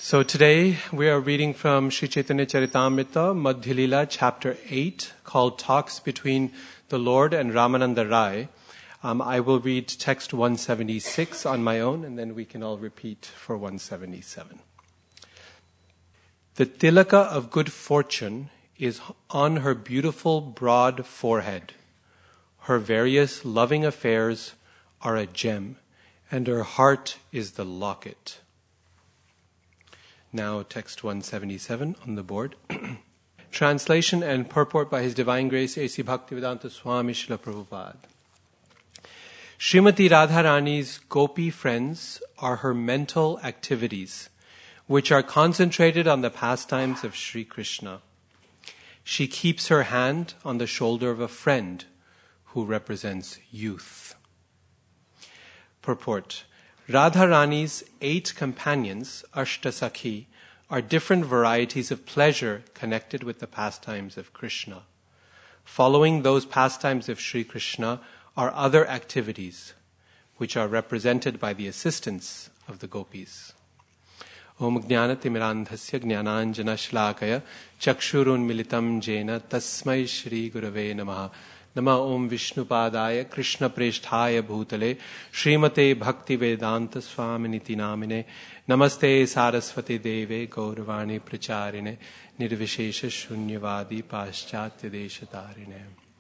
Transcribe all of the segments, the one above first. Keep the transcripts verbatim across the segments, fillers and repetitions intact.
So today we are reading from Sri Chaitanya Charitamrita, Madhya Leela, chapter eight, called Talks Between the Lord and Ramananda Rai. Um, I will read text one seventy-six on my own, and then we can all repeat for one seventy-seven. The tilaka of good fortune is on her beautiful broad forehead. Her various loving affairs are a gem, and her heart is the locket. Now text one seventy-seven on the board. Translation and purport by His Divine Grace A C Bhaktivedanta Swami Srila Prabhupada. Srimati Radharani's gopi friends are her mental activities, which are concentrated on the pastimes of Sri Krishna. She keeps her hand on the shoulder of a friend who represents youth. Purport. Radharani's eight companions, Ashtasakhi, are different varieties of pleasure connected with the pastimes of Krishna. Following those pastimes of Sri Krishna are other activities, which are represented by the assistance of the gopis. Om Jnana Timirandhasya Jnananjana Shlakaya Chakshurun Militam Jena Tasmai Shri Gurave Namaha Nama Om Vishnupadaya Krishna Preshthaya Bhutale Srimate Bhakti Vedanta Swaminiti Namine Namaste Saraswati Deve Gauravani Pracharine Nirvishesha Shunyavadi Paschatya Deshatarine.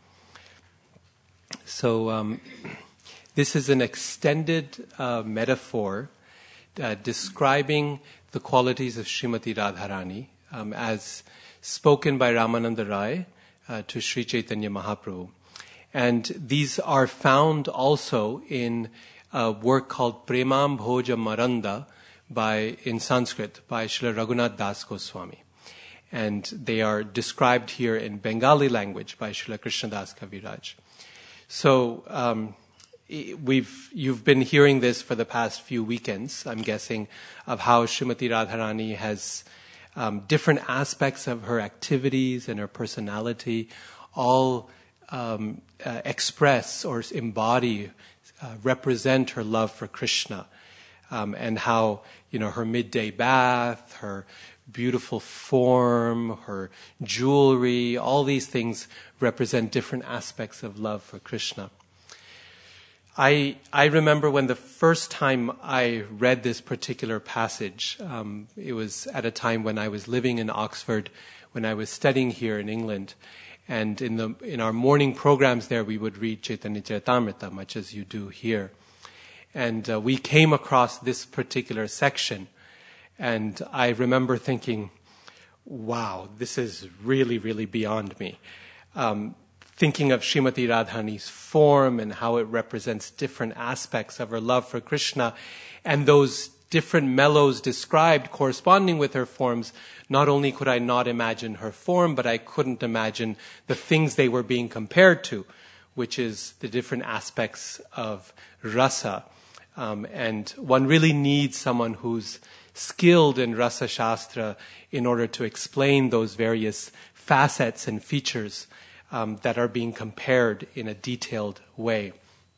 So um, this is an extended uh, metaphor uh, describing the qualities of Srimati Radharani um, as spoken by Ramananda Rai uh, to Sri Chaitanya Mahaprabhu. And these are found also in a work called Premam Bhoja Maranda by, in Sanskrit by Srila Raghunath Das Goswami. And they are described here in Bengali language by Srila Krishnadas Kaviraj. So um, we've you've been hearing this for the past few weekends, I'm guessing, of how Srimati Radharani has um, different aspects of her activities and her personality all Um, uh, express or embody, uh, represent her love for Krishna, um, and how, you know, her midday bath, her beautiful form, her jewelry, all these things represent different aspects of love for Krishna. I I remember when the first time I read this particular passage, um, it was at a time when I was living in Oxford, when I was studying here in England. And in the in our morning programs there, we would read Chaitanya Charitamrita, much as you do here. And uh, we came across this particular section. And I remember thinking, wow, this is really, really beyond me. Um, thinking of Srimati Radharani's form and how it represents different aspects of her love for Krishna. And those different mellows described corresponding with her forms, not only could I not imagine her form, but I couldn't imagine the things they were being compared to, which is the different aspects of rasa. Um, and one really needs someone who's skilled in rasa shastra in order to explain those various facets and features um, that are being compared in a detailed way.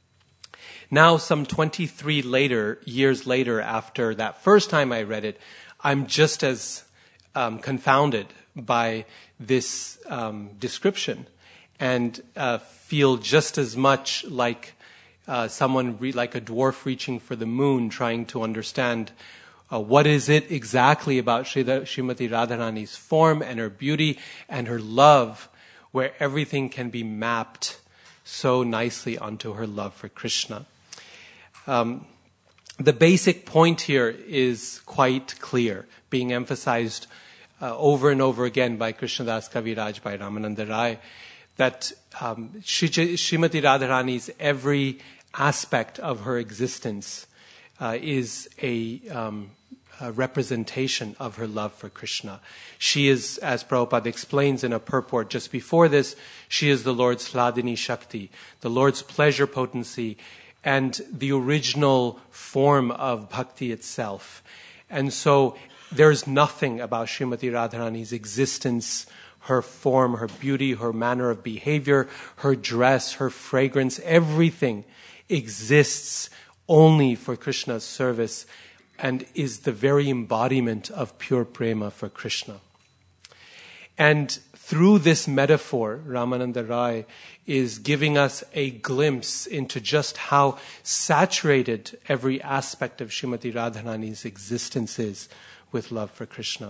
Now, some twenty-three later, years later, after that first time I read it, I'm just as um, confounded by this um, description, and uh, feel just as much like uh, someone, re- like a dwarf reaching for the moon, trying to understand uh, what is it exactly about Sri- Srimati Radharani's form and her beauty and her love, where everything can be mapped so nicely onto her love for Krishna. Um, the basic point here is quite clear, being emphasized uh, over and over again by Krishnadas Kaviraj, by Ramananda Rai, that um, Srimati Radharani's every aspect of her existence uh, is a, um, a representation of her love for Krishna. She is, as Prabhupada explains in a purport just before this, she is the Lord's Hladini Shakti, the Lord's pleasure potency, and the original form of bhakti itself. And so there's nothing about Srimati Radharani's existence, her form, her beauty, her manner of behavior, her dress, her fragrance, everything exists only for Krishna's service and is the very embodiment of pure prema for Krishna. And through this metaphor, Ramananda Rai is giving us a glimpse into just how saturated every aspect of Srimati Radharani's existence is with love for Krishna.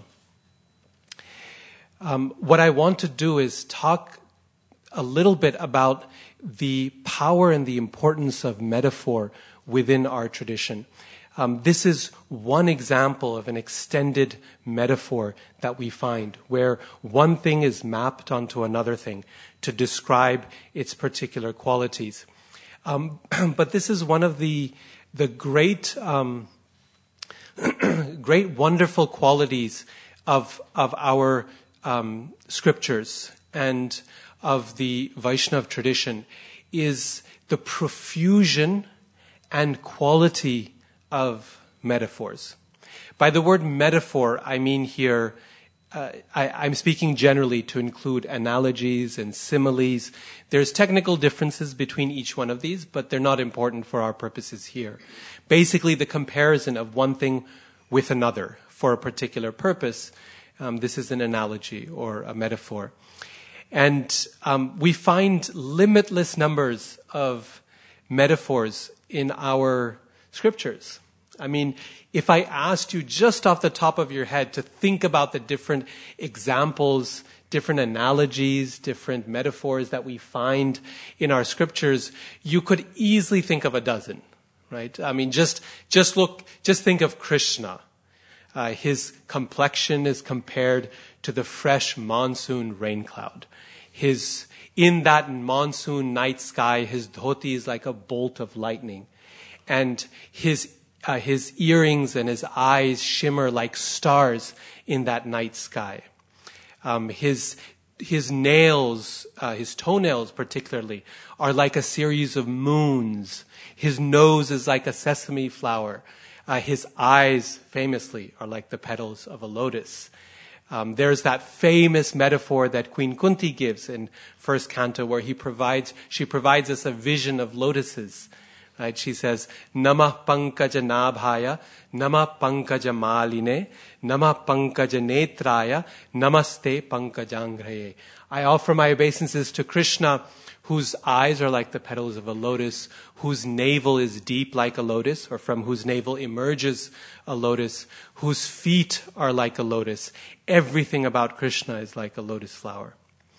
Um, what I want to do is talk a little bit about the power and the importance of metaphor within our tradition. Um, this is one example of an extended metaphor that we find, where one thing is mapped onto another thing to describe its particular qualities. Um, but this is one of the the great, um, great, wonderful qualities of of our um, scriptures and of the Vaishnav tradition, is the profusion and quality of metaphors. By the word metaphor, I mean here, uh, I, I'm speaking generally to include analogies and similes. There's technical differences between each one of these, but they're not important for our purposes here. Basically, the comparison of one thing with another for a particular purpose. Um, this is an analogy or a metaphor. And um, we find limitless numbers of metaphors in our scriptures. I mean, if I asked you just off the top of your head to think about the different examples, different analogies, different metaphors that we find in our scriptures, you could easily think of a dozen, right? I mean, just just look, just think of Krishna. Uh, his complexion is compared to the fresh monsoon rain cloud. His in that monsoon night sky, his dhoti is like a bolt of lightning. And his uh, his earrings and his eyes shimmer like stars in that night sky. Um, his his nails, uh, his toenails particularly, are like a series of moons. His nose is like a sesame flower. Uh, his eyes, famously, are like the petals of a lotus. Um, there's that famous metaphor that Queen Kunti gives in first canto, where he provides she provides us a vision of lotuses. Right? She says, Namah pankaja nabhaya, Namah pankaja maline, Namah pankaja netraya, Namaste pankajangraye. I offer my obeisances to Krishna, whose eyes are like the petals of a lotus, whose navel is deep like a lotus, or from whose navel emerges a lotus, whose feet are like a lotus. Everything about Krishna is like a lotus flower.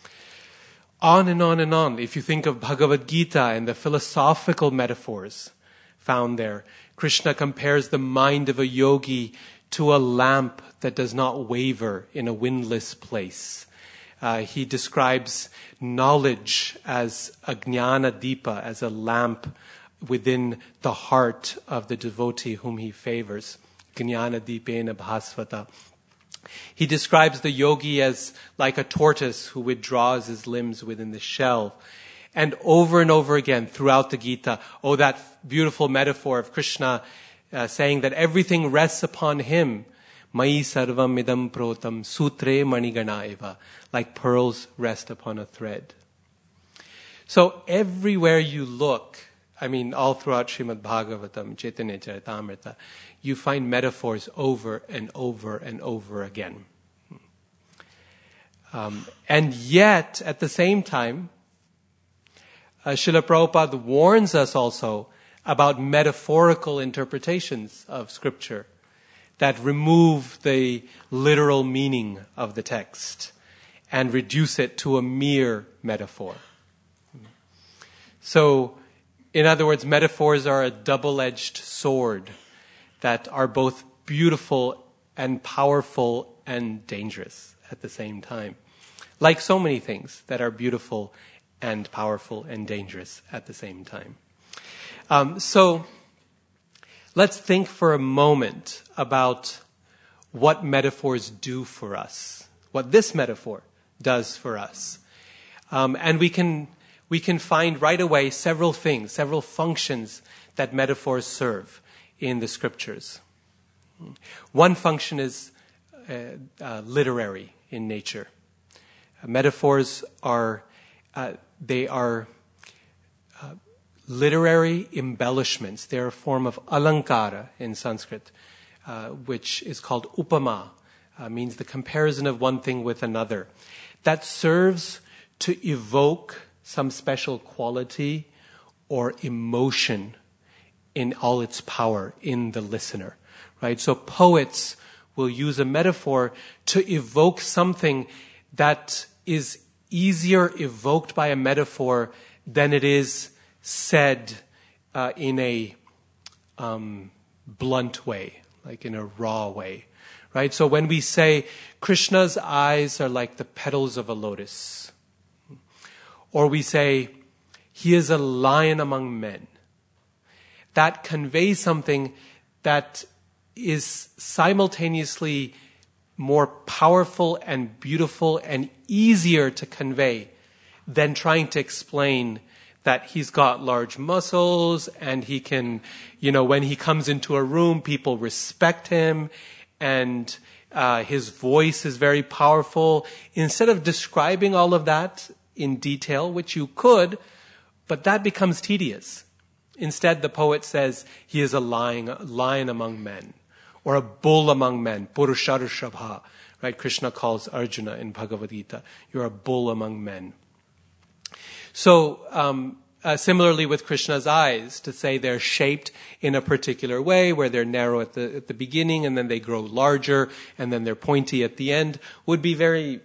On and on and on. If you think of Bhagavad Gita and the philosophical metaphors found there, Krishna compares the mind of a yogi to a lamp that does not waver in a windless place. Uh, he describes knowledge as a jnana dipa, as a lamp within the heart of the devotee whom he favors. Jnana dipena bhasvata. He describes the yogi as like a tortoise who withdraws his limbs within the shell. And over and over again throughout the Gita, oh, that beautiful metaphor of Krishna uh, saying that everything rests upon him. Mai sarvam idam protam sutre manigana eva. Like pearls rest upon a thread. So everywhere you look, I mean, all throughout Srimad Bhagavatam, Chaitanya Charitamrita, you find metaphors over and over and over again. Um, and yet, at the same time, uh, Srila Prabhupada warns us also about metaphorical interpretations of Scripture that remove the literal meaning of the text and reduce it to a mere metaphor. So, in other words, metaphors are a double-edged sword that are both beautiful and powerful and dangerous at the same time. Like so many things that are beautiful and powerful and dangerous at the same time. Um, so, let's think for a moment about what metaphors do for us, what this metaphor does for us. Um, and we can we can find right away several things, several functions that metaphors serve in the scriptures. One function is uh, uh, literary in nature. Uh, metaphors are uh, they are uh, literary embellishments. They're a form of alankara in Sanskrit. uh, which is called upama, uh, means the comparison of one thing with another. That serves to evoke some special quality or emotion in all its power in the listener, right? So poets will use a metaphor to evoke something that is easier evoked by a metaphor than it is said uh, in a um, blunt way, like in a raw way, right? So when we say Krishna's eyes are like the petals of a lotus, or we say he is a lion among men, that conveys something that is simultaneously more powerful and beautiful and easier to convey than trying to explain that he's got large muscles and he can, you know, when he comes into a room, people respect him and uh, his voice is very powerful. Instead of describing all of that in detail, which you could, but that becomes tedious. Instead, the poet says he is a lion, lion among men, or a bull among men, Purusharushabha, right? Krishna calls Arjuna in Bhagavad Gita, you're a bull among men. So, um, uh, similarly with Krishna's eyes, to say they're shaped in a particular way, where they're narrow at the, at the beginning, and then they grow larger, and then they're pointy at the end, would be very,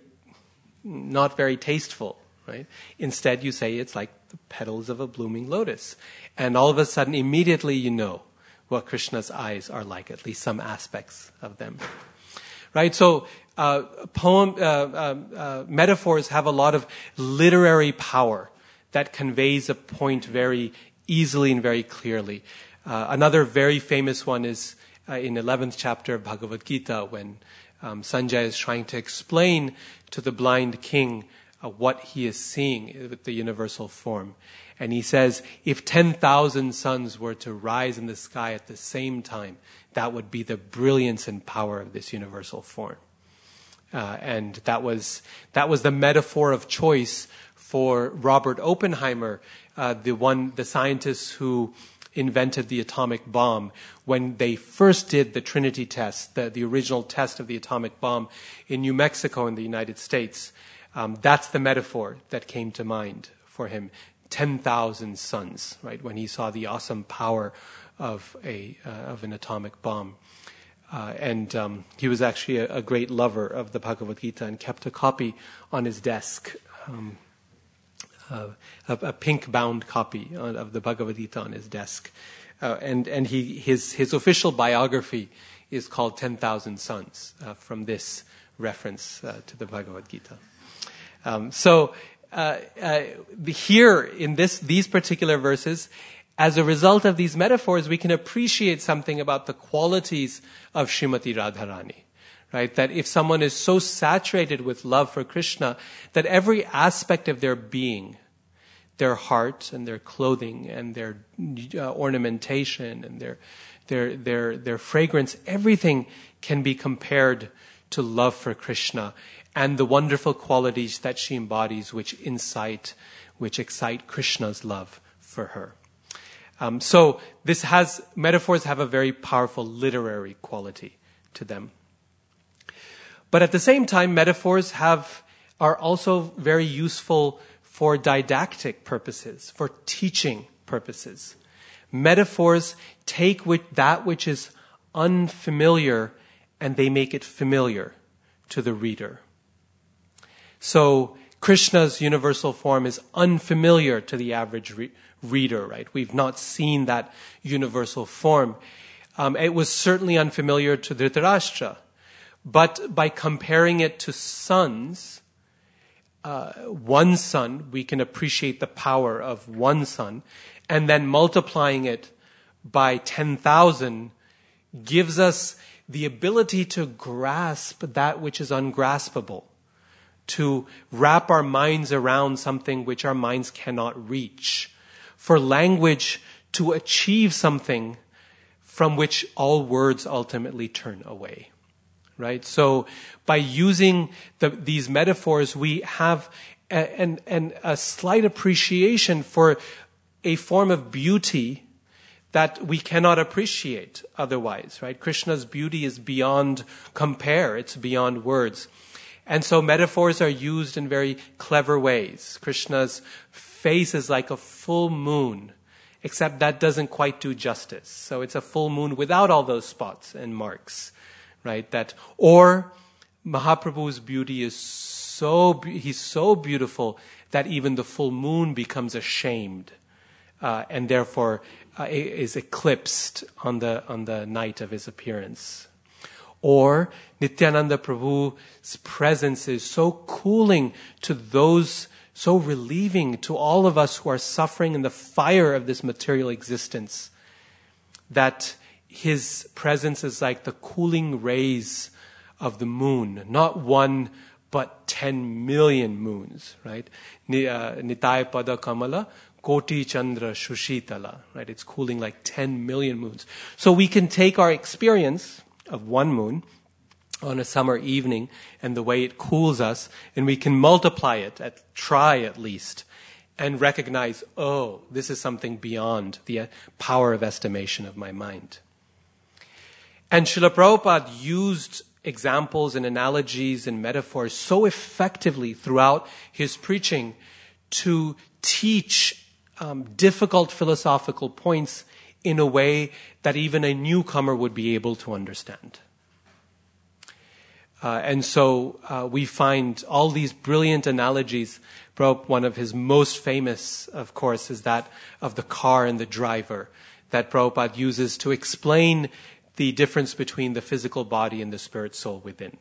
not very tasteful, right? Instead, you say it's like the petals of a blooming lotus. And all of a sudden, immediately you know what Krishna's eyes are like, at least some aspects of them. Right? So, uh, poem, uh, uh, uh, metaphors have a lot of literary power that conveys a point very easily and very clearly. Uh, another very famous one is uh, in eleventh chapter of Bhagavad Gita, when um, Sanjaya is trying to explain to the blind king uh, what he is seeing with the universal form. And he says, if ten thousand suns were to rise in the sky at the same time, that would be the brilliance and power of this universal form. Uh, and that was that was the metaphor of choice for Robert Oppenheimer, uh, the one, the scientist who invented the atomic bomb. When they first did the Trinity test, the, the original test of the atomic bomb in New Mexico in the United States, um, that's the metaphor that came to mind for him. ten thousand suns, right? When he saw the awesome power of a uh, of an atomic bomb. Uh, and um, he was actually a, a great lover of the Bhagavad Gita and kept a copy on his desk, um, uh, a, a pink-bound copy of the Bhagavad Gita on his desk. Uh, and and he his his official biography is called ten thousand Suns, uh, from this reference uh, to the Bhagavad Gita. Um, so uh, uh, here in this these particular verses, as a result of these metaphors, we can appreciate something about the qualities of Srimati Radharani, right? That if someone is so saturated with love for Krishna, that every aspect of their being, their heart and their clothing and their uh, ornamentation and their, their, their, their fragrance, everything can be compared to love for Krishna and the wonderful qualities that she embodies, which incite, which excite Krishna's love for her. Um, so this has, metaphors have a very powerful literary quality to them. But at the same time, metaphors have, are also very useful for didactic purposes, for teaching purposes. Metaphors take with that which is unfamiliar and they make it familiar to the reader. So Krishna's universal form is unfamiliar to the average re- reader, right? We've not seen that universal form. Um, it was certainly unfamiliar to Dhritarashtra. But by comparing it to sons, uh, one son, we can appreciate the power of one son, and then multiplying it by ten thousand gives us the ability to grasp that which is ungraspable, to wrap our minds around something which our minds cannot reach, for language to achieve something from which all words ultimately turn away. Right? So by using the, these metaphors, we have a, an, an, a slight appreciation for a form of beauty that we cannot appreciate otherwise, right? Krishna's beauty is beyond compare. It's beyond words. And so metaphors are used in very clever ways. Krishna's face is like a full moon, except that doesn't quite do justice. So it's a full moon without all those spots and marks, right? That, or Mahaprabhu's beauty is so, he's so beautiful that even the full moon becomes ashamed, uh, and therefore uh, is eclipsed on the, on the night of his appearance. Or Nityananda Prabhu's presence is so cooling to those, so relieving to all of us who are suffering in the fire of this material existence, that his presence is like the cooling rays of the moon, not one, but ten million moons, right? Nitai Pada Kamala, Koti Chandra Shushitala, right? It's cooling like ten million moons. So we can take our experience of one moon on a summer evening and the way it cools us, and we can multiply it, at, try at least, and recognize, oh, this is something beyond the power of estimation of my mind. And Srila Prabhupada used examples and analogies and metaphors so effectively throughout his preaching to teach um, difficult philosophical points in a way that even a newcomer would be able to understand. Uh, and so uh, we find all these brilliant analogies. One of his most famous, of course, is that of the car and the driver that Prabhupada uses to explain the difference between the physical body and the spirit soul within.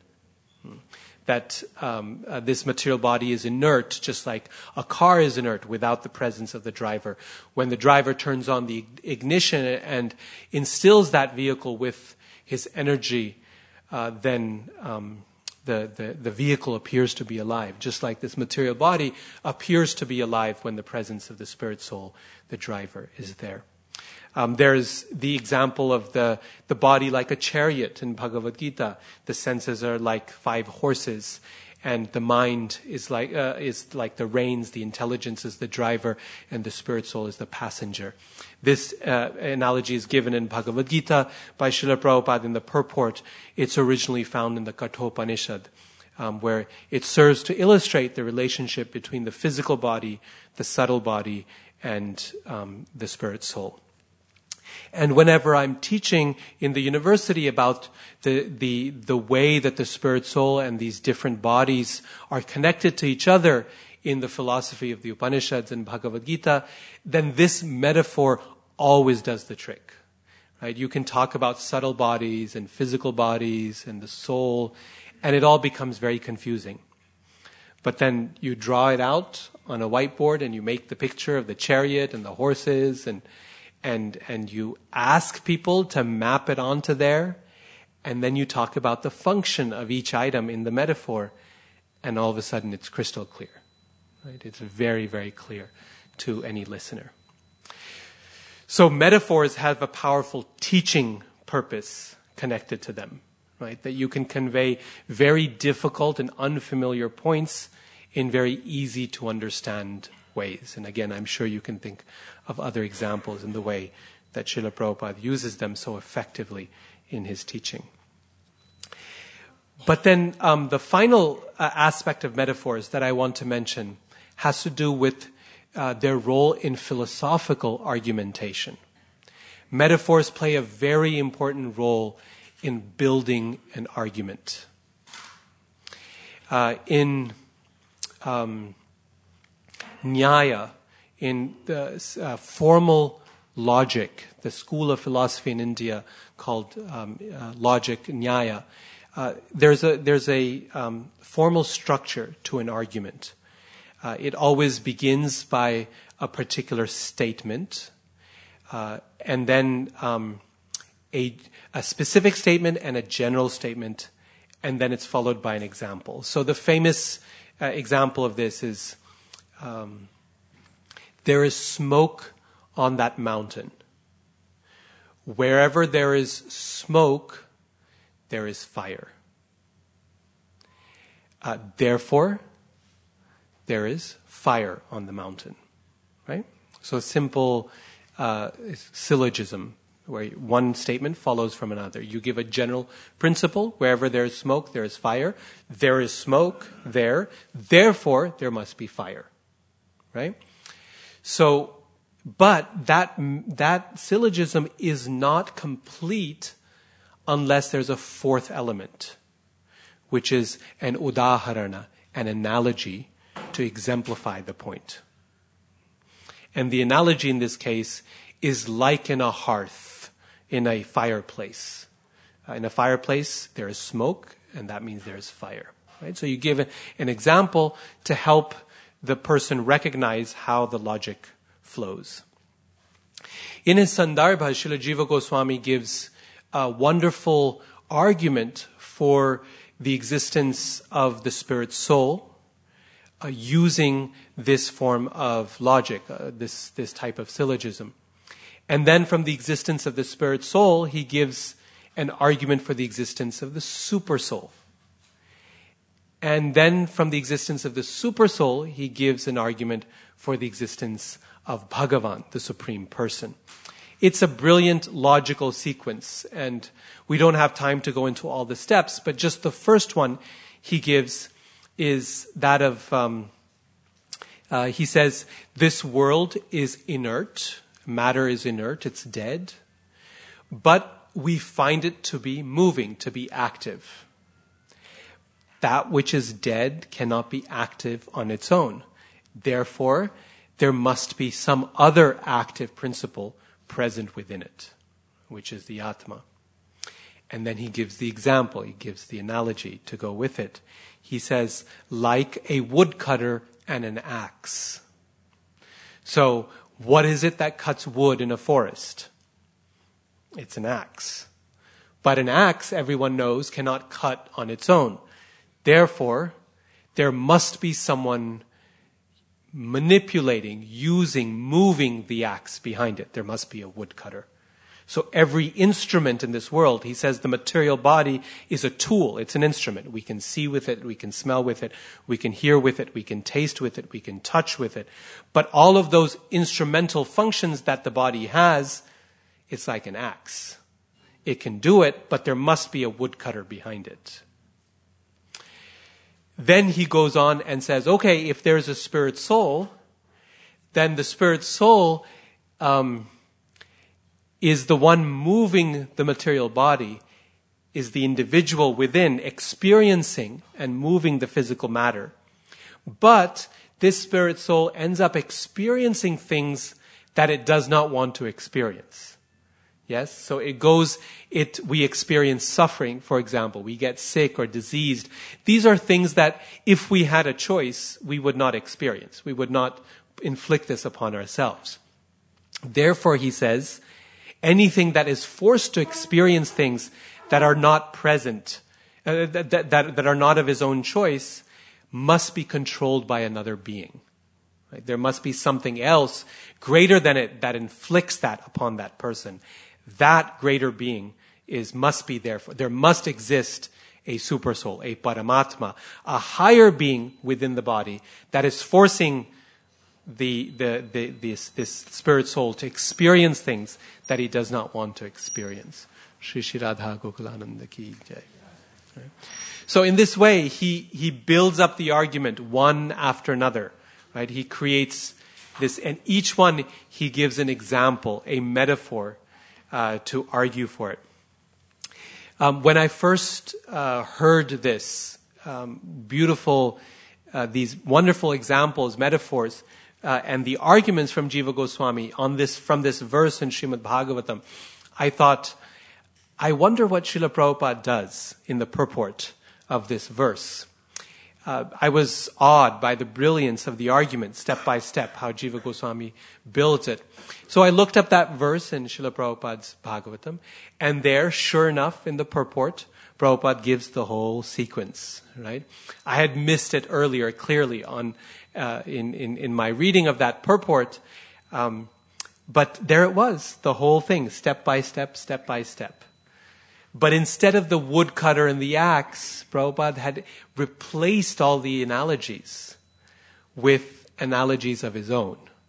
That um, uh, this material body is inert, just like a car is inert without the presence of the driver. When the driver turns on the ignition and instills that vehicle with his energy, uh, then um, the, the, the vehicle appears to be alive. Just like this material body appears to be alive when the presence of the spirit soul, the driver, is there. Um, there's the example of the, the body like a chariot in Bhagavad Gita. The senses are like five horses, and the mind is like uh, is like the reins. The intelligence is the driver, and the spirit soul is the passenger. This uh, analogy is given in Bhagavad Gita by Srila Prabhupada in the purport. It's originally found in the Kathopanishad, um, where it serves to illustrate the relationship between the physical body, the subtle body, and um, the spirit soul. And whenever I'm teaching in the university about the, the, the way that the spirit soul and these different bodies are connected to each other in the philosophy of the Upanishads and Bhagavad Gita, then this metaphor always does the trick. Right? You can talk about subtle bodies and physical bodies and the soul, and it all becomes very confusing. But then you draw it out on a whiteboard and you make the picture of the chariot and the horses, and And and you ask people to map it onto there, and then you talk about the function of each item in the metaphor, and all of a sudden it's crystal clear. Right? It's very, very clear to any listener. So metaphors have a powerful teaching purpose connected to them, right? That you can convey very difficult and unfamiliar points in very easy to understand ways. And again, I'm sure you can think of other examples in the way that Srila Prabhupada uses them so effectively in his teaching. But then um, the final uh, aspect of metaphors that I want to mention has to do with uh, their role in philosophical argumentation. Metaphors play a very important role in building an argument. Uh, in um, Nyaya, in the uh, formal logic, the school of philosophy in India called um, uh, logic, Nyaya, uh, there's a there's a um, formal structure to an argument. Uh, it always begins by a particular statement, uh, and then um, a a specific statement and a general statement, and then it's followed by an example. So the famous uh, example of this is, Um, there is smoke on that mountain. Wherever there is smoke, there is fire. Uh, therefore, there is fire on the mountain. Right? So simple uh, syllogism, where one statement follows from another. You give a general principle: wherever there is smoke, there is fire. There is smoke there, therefore there must be fire. Right? So, but that that syllogism is not complete unless there's a fourth element, which is an udaharana, an analogy to exemplify the point. And the analogy in this case is like in a hearth, in a fireplace. Uh, in a fireplace, there is smoke, and that means there is fire. Right? So you give a, an example to help the person recognize how the logic flows. In his Sandarbha, Srila Jiva Goswami gives a wonderful argument for the existence of the spirit soul, uh, using this form of logic, uh, this, this type of syllogism. And then from the existence of the spirit soul, he gives an argument for the existence of the super soul. And then from the existence of the super soul, he gives an argument for the existence of Bhagavan, the Supreme Person. It's a brilliant logical sequence, and we don't have time to go into all the steps, but just the first one he gives is that of, um, uh, he says, this world is inert, matter is inert, it's dead, but we find it to be moving, to be active. That which is dead cannot be active on its own. Therefore, there must be some other active principle present within it, which is the Atma. And then he gives the example, he gives the analogy to go with it. He says, like a woodcutter and an axe. So, what is it that cuts wood in a forest? It's an axe. But an axe, everyone knows, cannot cut on its own. Therefore, there must be someone manipulating, using, moving the axe behind it. There must be a woodcutter. So every instrument in this world, he says the material body is a tool. It's an instrument. We can see with it, we can smell with it, we can hear with it, we can taste with it, we can touch with it. But all of those instrumental functions that the body has, it's like an axe. It can do it, but there must be a woodcutter behind it. Then he goes on and says, okay, if there's a spirit soul, then the spirit soul um, is the one moving the material body, is the individual within experiencing and moving the physical matter. But this spirit soul ends up experiencing things that it does not want to experience. Yes, so it goes, it, we experience suffering, for example. We get sick or diseased. These are things that if we had a choice, we would not experience. We would not inflict this upon ourselves. Therefore, he says, anything that is forced to experience things that are not present, uh, that, that, that are not of his own choice, must be controlled by another being. Right? There must be something else greater than it that inflicts that upon that person. That greater being is must be there. For, there must exist a super soul, a Paramatma, a higher being within the body that is forcing the, the, the, this, this spirit soul to experience things that he does not want to experience. Shri Shri Radha Gokulananda ki jai. Right? So in this way, he, he builds up the argument one after another. Right? He creates this, and each one he gives an example, a metaphor, Uh, to argue for it. Um, when I first uh, heard this um, beautiful, uh, these wonderful examples, metaphors, uh, and the arguments from Jiva Goswami on this from this verse in Srimad Bhagavatam, I thought, I wonder what Srila Prabhupada does in the purport of this verse. Uh, I was awed by the brilliance of the argument, step by step, how Jiva Goswami built it. So I looked up that verse in Srila Prabhupada's Bhagavatam, and there, sure enough, in the purport, Prabhupada gives the whole sequence, right? I had missed it earlier, clearly, on uh, in, in, in my reading of that purport, um, but there it was, the whole thing, step by step, step by step. But instead of the woodcutter and the axe, Prabhupada had replaced all the analogies with analogies of his own.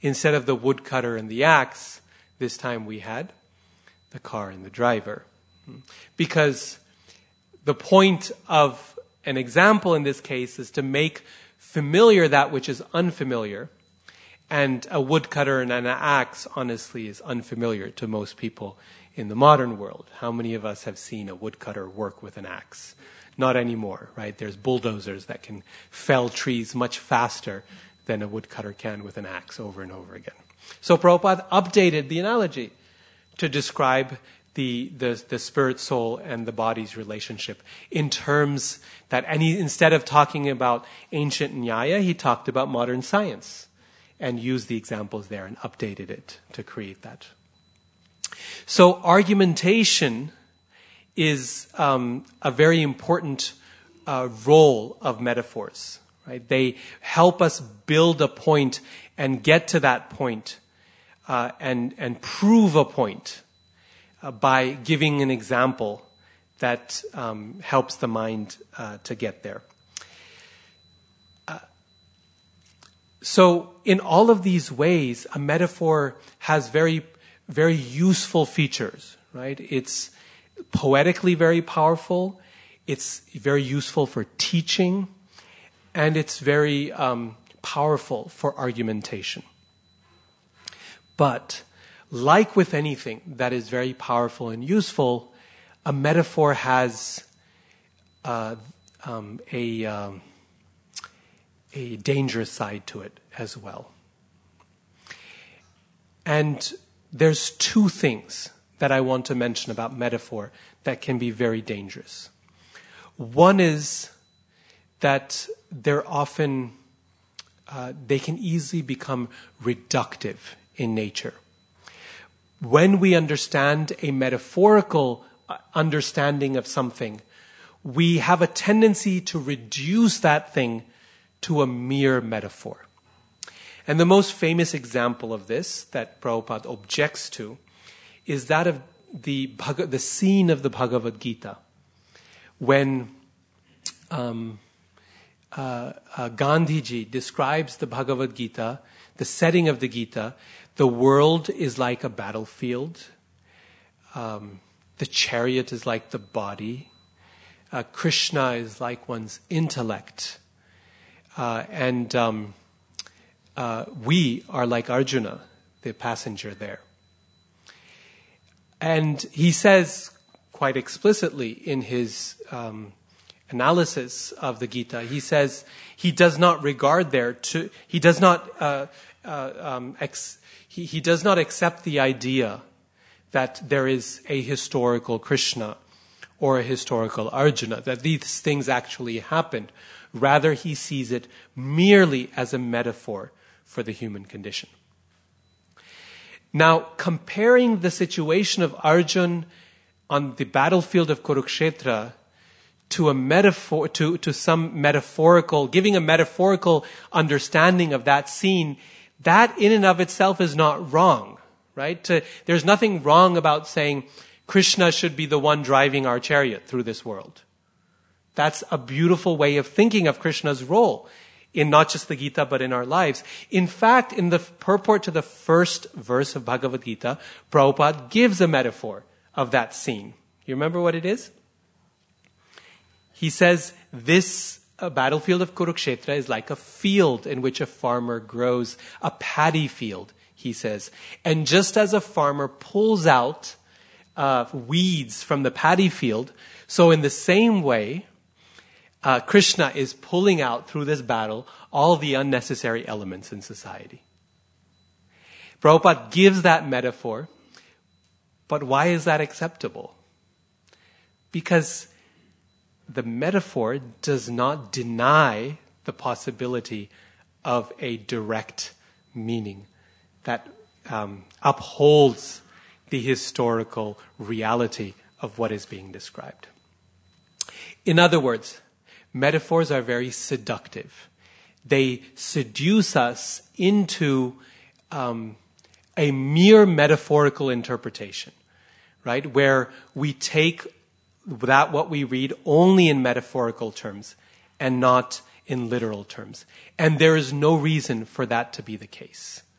Instead of the woodcutter and the axe, this time we had the car and the driver. Because the point of an example in this case is to make familiar that which is unfamiliar. And a woodcutter and an axe, honestly, is unfamiliar to most people in the modern world. How many of us have seen a woodcutter work with an axe? Not anymore, right? There's bulldozers that can fell trees much faster than a woodcutter can with an axe over and over again. So Prabhupada updated the analogy to describe the, the, the spirit, soul, and the body's relationship in terms that, and he, instead of talking about ancient Nyaya, he talked about modern science and used the examples there and updated it to create that. So argumentation is um, a very important uh, role of metaphors, right? They help us build a point and get to that point uh, and, and prove a point Uh, by giving an example that um, helps the mind uh, to get there. Uh, so in all of these ways, a metaphor has very, very useful features, right? It's poetically very powerful, it's very useful for teaching, and it's very um, powerful for argumentation. But like with anything that is very powerful and useful, a metaphor has uh, um, a, um, a dangerous side to it as well. And there's two things that I want to mention about metaphor that can be very dangerous. One is that they're often, uh, they can easily become reductive in nature. When we understand a metaphorical understanding of something, we have a tendency to reduce that thing to a mere metaphor. And the most famous example of this that Prabhupada objects to is that of the, the scene of the Bhagavad Gita, when um, uh, uh, Gandhiji describes the Bhagavad Gita, the setting of the Gita. The world is like a battlefield. Um, the chariot is like the body. Uh, Krishna is like one's intellect. Uh, and um, uh, we are like Arjuna, the passenger there. And he says quite explicitly in his um, analysis of the Gita, he says he does not regard there to, he does not, uh, uh, um, ex, he, he does not accept the idea that there is a historical Krishna or a historical Arjuna, that these things actually happened. Rather, he sees it merely as a metaphor for the human condition. Now, comparing the situation of Arjuna on the battlefield of Kurukshetra to a metaphor, to, to some metaphorical, giving a metaphorical understanding of that scene, that in and of itself is not wrong, right? To, there's nothing wrong about saying Krishna should be the one driving our chariot through this world. That's a beautiful way of thinking of Krishna's role in not just the Gita, but in our lives. In fact, in the purport to the first verse of Bhagavad Gita, Prabhupada gives a metaphor of that scene. You remember what it is? He says, this uh, battlefield of Kurukshetra is like a field in which a farmer grows, a paddy field, he says. And just as a farmer pulls out uh, weeds from the paddy field, so in the same way, Uh, Krishna is pulling out through this battle all the unnecessary elements in society. Prabhupada gives that metaphor, but why is that acceptable? Because the metaphor does not deny the possibility of a direct meaning that um, upholds the historical reality of what is being described. In other words, metaphors are very seductive. They seduce us into um, a mere metaphorical interpretation, right? Where we take that what we read only in metaphorical terms and not in literal terms. And there is no reason for that to be the case,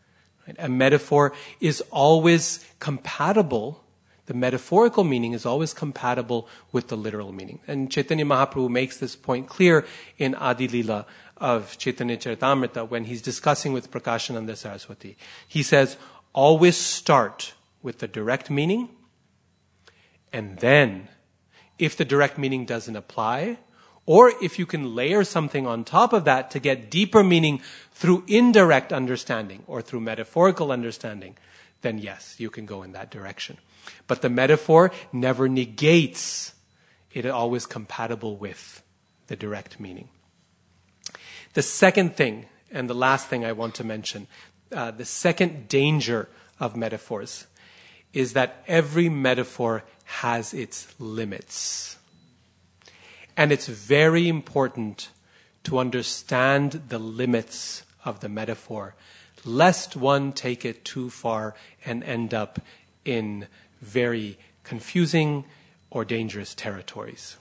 Right? A metaphor is always compatible. The metaphorical meaning is always compatible with the literal meaning. And Chaitanya Mahaprabhu makes this point clear in Adi Lila of Chaitanya Charitamrita when he's discussing with Prakashananda Saraswati. He says, always start with the direct meaning, and then, if the direct meaning doesn't apply, or if you can layer something on top of that to get deeper meaning through indirect understanding or through metaphorical understanding, then yes, you can go in that direction. But the metaphor never negates. It is always compatible with the direct meaning. The second thing, and the last thing I want to mention, uh, the second danger of metaphors is that every metaphor has its limits. And it's very important to understand the limits of the metaphor, lest one take it too far and end up in very confusing or dangerous territories.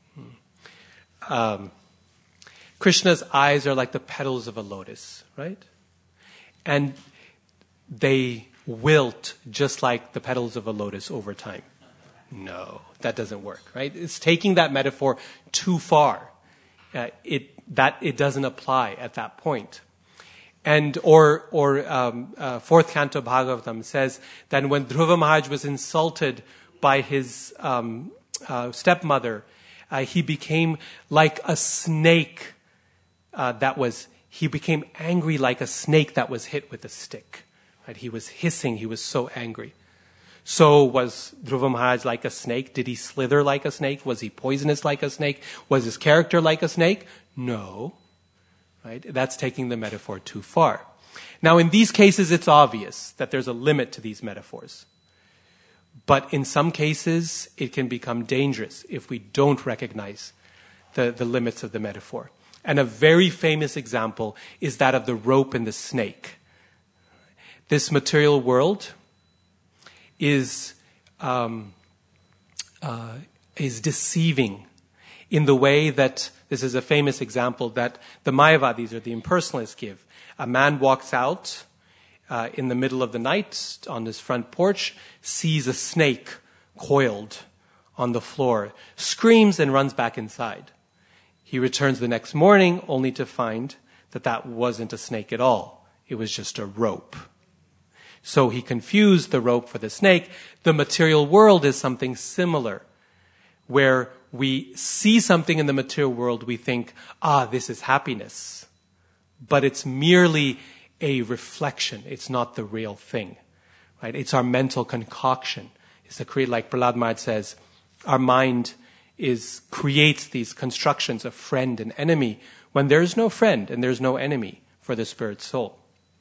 Um, Krishna's eyes are like the petals of a lotus, right? And they wilt just like the petals of a lotus over time. No, that doesn't work, right? It's taking that metaphor too far. Uh, it that it doesn't apply at that point. And or or um, uh, fourth canto Bhagavatam says that when Dhruva Maharaj was insulted by his um, uh, stepmother, uh, he became like a snake uh, that was. He became angry like a snake that was hit with a stick. Right? He was hissing. He was so angry. So was Dhruva Maharaj like a snake? Did he slither like a snake? Was he poisonous like a snake? Was his character like a snake? No. Right? That's taking the metaphor too far. Now, in these cases, it's obvious that there's a limit to these metaphors. But in some cases, it can become dangerous if we don't recognize the, the limits of the metaphor. And a very famous example is that of the rope and the snake. This material world is um, uh, is deceiving in the way that, this is a famous example that the Mayavadis or the impersonalists give. A man walks out uh, in the middle of the night on his front porch, sees a snake coiled on the floor, screams and runs back inside. He returns the next morning only to find that that wasn't a snake at all. It was just a rope. So he confused the rope for the snake. The material world is something similar, where we see something in the material world, we think, ah, this is happiness. But it's merely a reflection. It's not the real thing. Right? It's our mental concoction. It's a create, like Prahlad Maharaj says, our mind is creates these constructions of friend and enemy when there is no friend and there's no enemy for the spirit soul.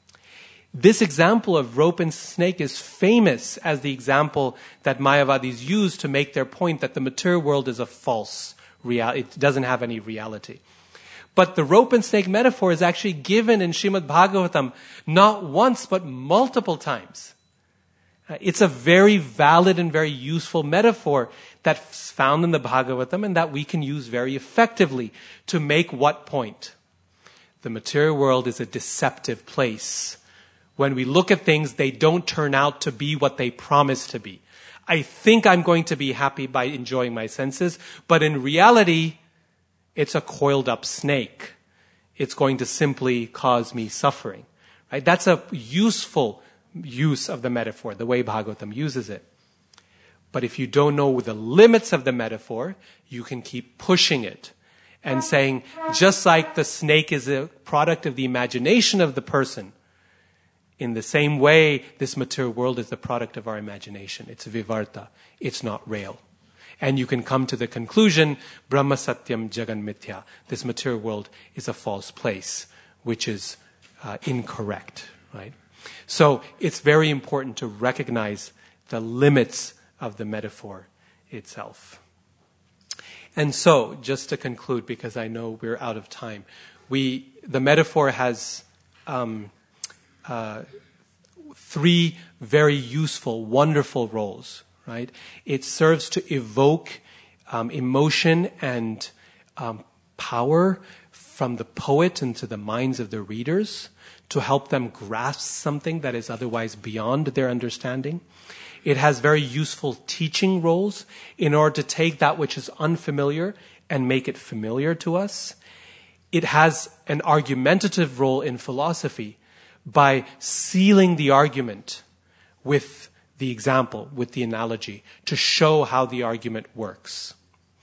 This example of rope and snake is famous as the example that Mayavadis use to make their point that the material world is a false reality. It doesn't have any reality. But the rope and snake metaphor is actually given in Srimad Bhagavatam not once but multiple times. It's a very valid and very useful metaphor that's found in the Bhagavatam and that we can use very effectively to make what point? The material world is a deceptive place. When we look at things, they don't turn out to be what they promise to be. I think I'm going to be happy by enjoying my senses, but in reality, it's a coiled up snake. It's going to simply cause me suffering. Right? That's a useful use of the metaphor, the way Bhagavatam uses it. But if you don't know the limits of the metaphor, you can keep pushing it and saying, just like the snake is a product of the imagination of the person, in the same way, this material world is the product of our imagination. It's vivarta. It's not real. And you can come to the conclusion, Brahma Satyam Jagan Mithya. This material world is a false place, which is uh, incorrect, right? So it's very important to recognize the limits of the metaphor itself. And so, just to conclude, because I know we're out of time, we the metaphor has um, uh, three very useful, wonderful roles, right? It serves to evoke um, emotion and um, power from the poet into the minds of the readers to help them grasp something that is otherwise beyond their understanding. It has very useful teaching roles in order to take that which is unfamiliar and make it familiar to us. It has an argumentative role in philosophy by sealing the argument with the example, with the analogy, to show how the argument works.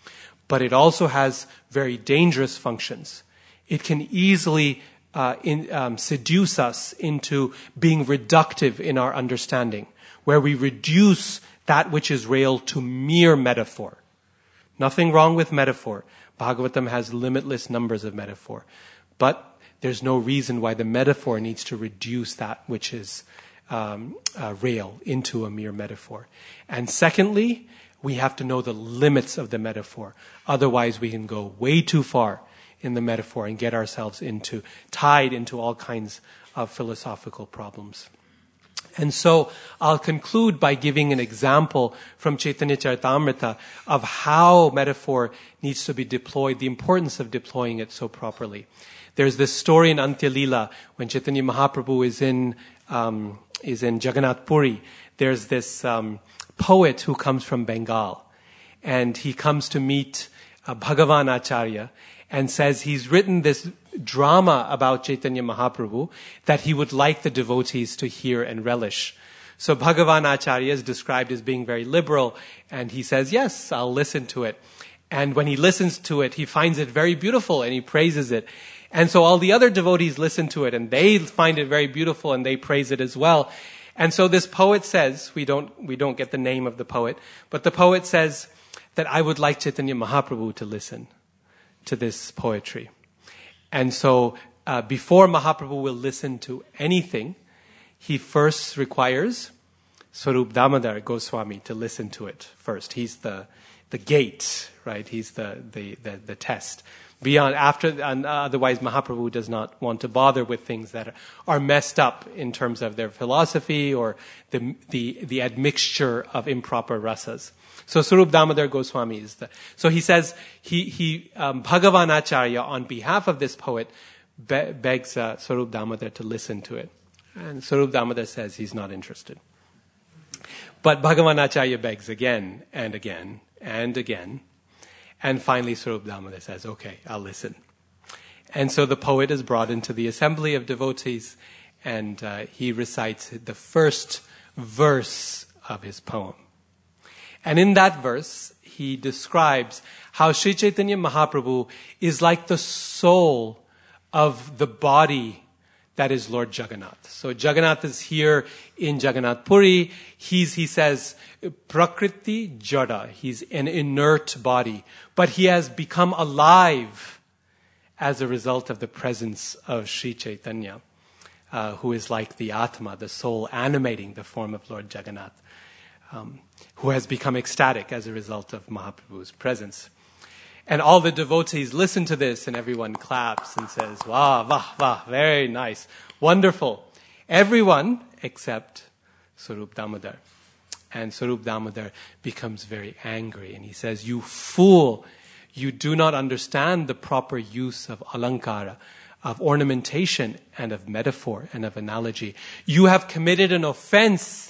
But it also has very dangerous functions. It can easily uh, in, um, seduce us into being reductive in our understanding, where we reduce that which is real to mere metaphor. Nothing wrong with metaphor. Bhagavatam has limitless numbers of metaphor. But there's no reason why the metaphor needs to reduce that which is um, uh, real into a mere metaphor. And secondly, we have to know the limits of the metaphor. Otherwise, we can go way too far in the metaphor and get ourselves into tied into all kinds of philosophical problems. And so I'll conclude by giving an example from Chaitanya Charitamrita of how metaphor needs to be deployed, the importance of deploying it so properly. There's this story in Antya Leela when Chaitanya Mahaprabhu is in um, is in Jagannath Puri. There's this um, poet who comes from Bengal, and he comes to meet uh, Bhagavan Acharya and says he's written this drama about Chaitanya Mahaprabhu that he would like the devotees to hear and relish. So Bhagavan Acharya is described as being very liberal, and he says, yes, I'll listen to it. And when he listens to it, he finds it very beautiful and he praises it. And so all the other devotees listen to it and they find it very beautiful and they praise it as well. And so this poet says, we don't, we don't get the name of the poet, but the poet says that I would like Chaitanya Mahaprabhu to listen to this poetry. And so uh, before Mahaprabhu will listen to anything, he first requires Swarup Damodar Goswami to listen to it first. He's the the gate, right? He's the the the, the test. Beyond after, and otherwise Mahaprabhu does not want to bother with things that are messed up in terms of their philosophy or the the the admixture of improper rasas. So Swarup Damodar Goswami is the. So he says he he um, Bhagavan Acharya on behalf of this poet be, begs uh, Swarup Damodar to listen to it, and Swarup Damodar says he's not interested. But Bhagavan Acharya begs again and again and again, and finally Swarup Damodar says, "Okay, I'll listen." And so the poet is brought into the assembly of devotees, and uh, he recites the first verse of his poem. And in that verse, he describes how Sri Chaitanya Mahaprabhu is like the soul of the body that is Lord Jagannath. So Jagannath is here in Jagannath Puri. He's, he says, Prakriti Jada. He's an inert body. But he has become alive as a result of the presence of Sri Chaitanya, uh, who is like the Atma, the soul animating the form of Lord Jagannath. Um, who has become ecstatic as a result of Mahaprabhu's presence. And all the devotees listen to this and everyone claps and says, "Wah, wah, wah, very nice, wonderful." Everyone except Swarup Damodar. And Swarup Damodar becomes very angry and he says, "You fool, you do not understand the proper use of alankara, of ornamentation and of metaphor and of analogy. You have committed an offense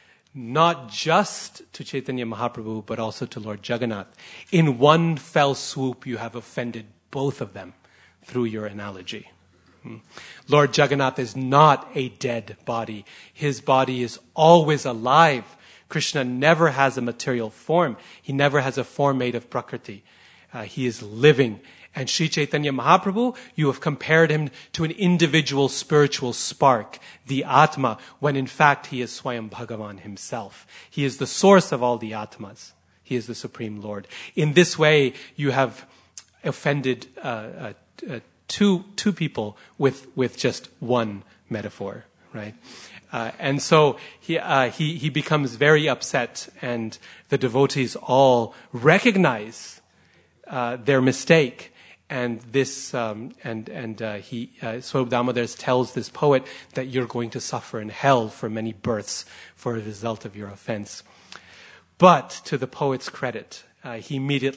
not just to Chaitanya Mahaprabhu, but also to Lord Jagannath. In one fell swoop, you have offended both of them through your analogy." Hmm. Lord Jagannath is not a dead body. His body is always alive. Krishna never has a material form. He never has a form made of Prakriti. Uh, he is living. And Sri Chaitanya Mahaprabhu, you have compared him to an individual spiritual spark, the Atma, when in fact he is Swayam Bhagavan himself. He is the source of all the Atmas. He is the Supreme Lord. In this way, you have offended uh, uh, uh, two two people with with just one metaphor, right? Uh, and so he uh, he he becomes very upset, and the devotees all recognize uh, their mistake. And this, um, and and uh, he, uh, Swarup Damodar tells this poet that you're going to suffer in hell for many births for the result of your offense. But to the poet's credit, uh, he immediately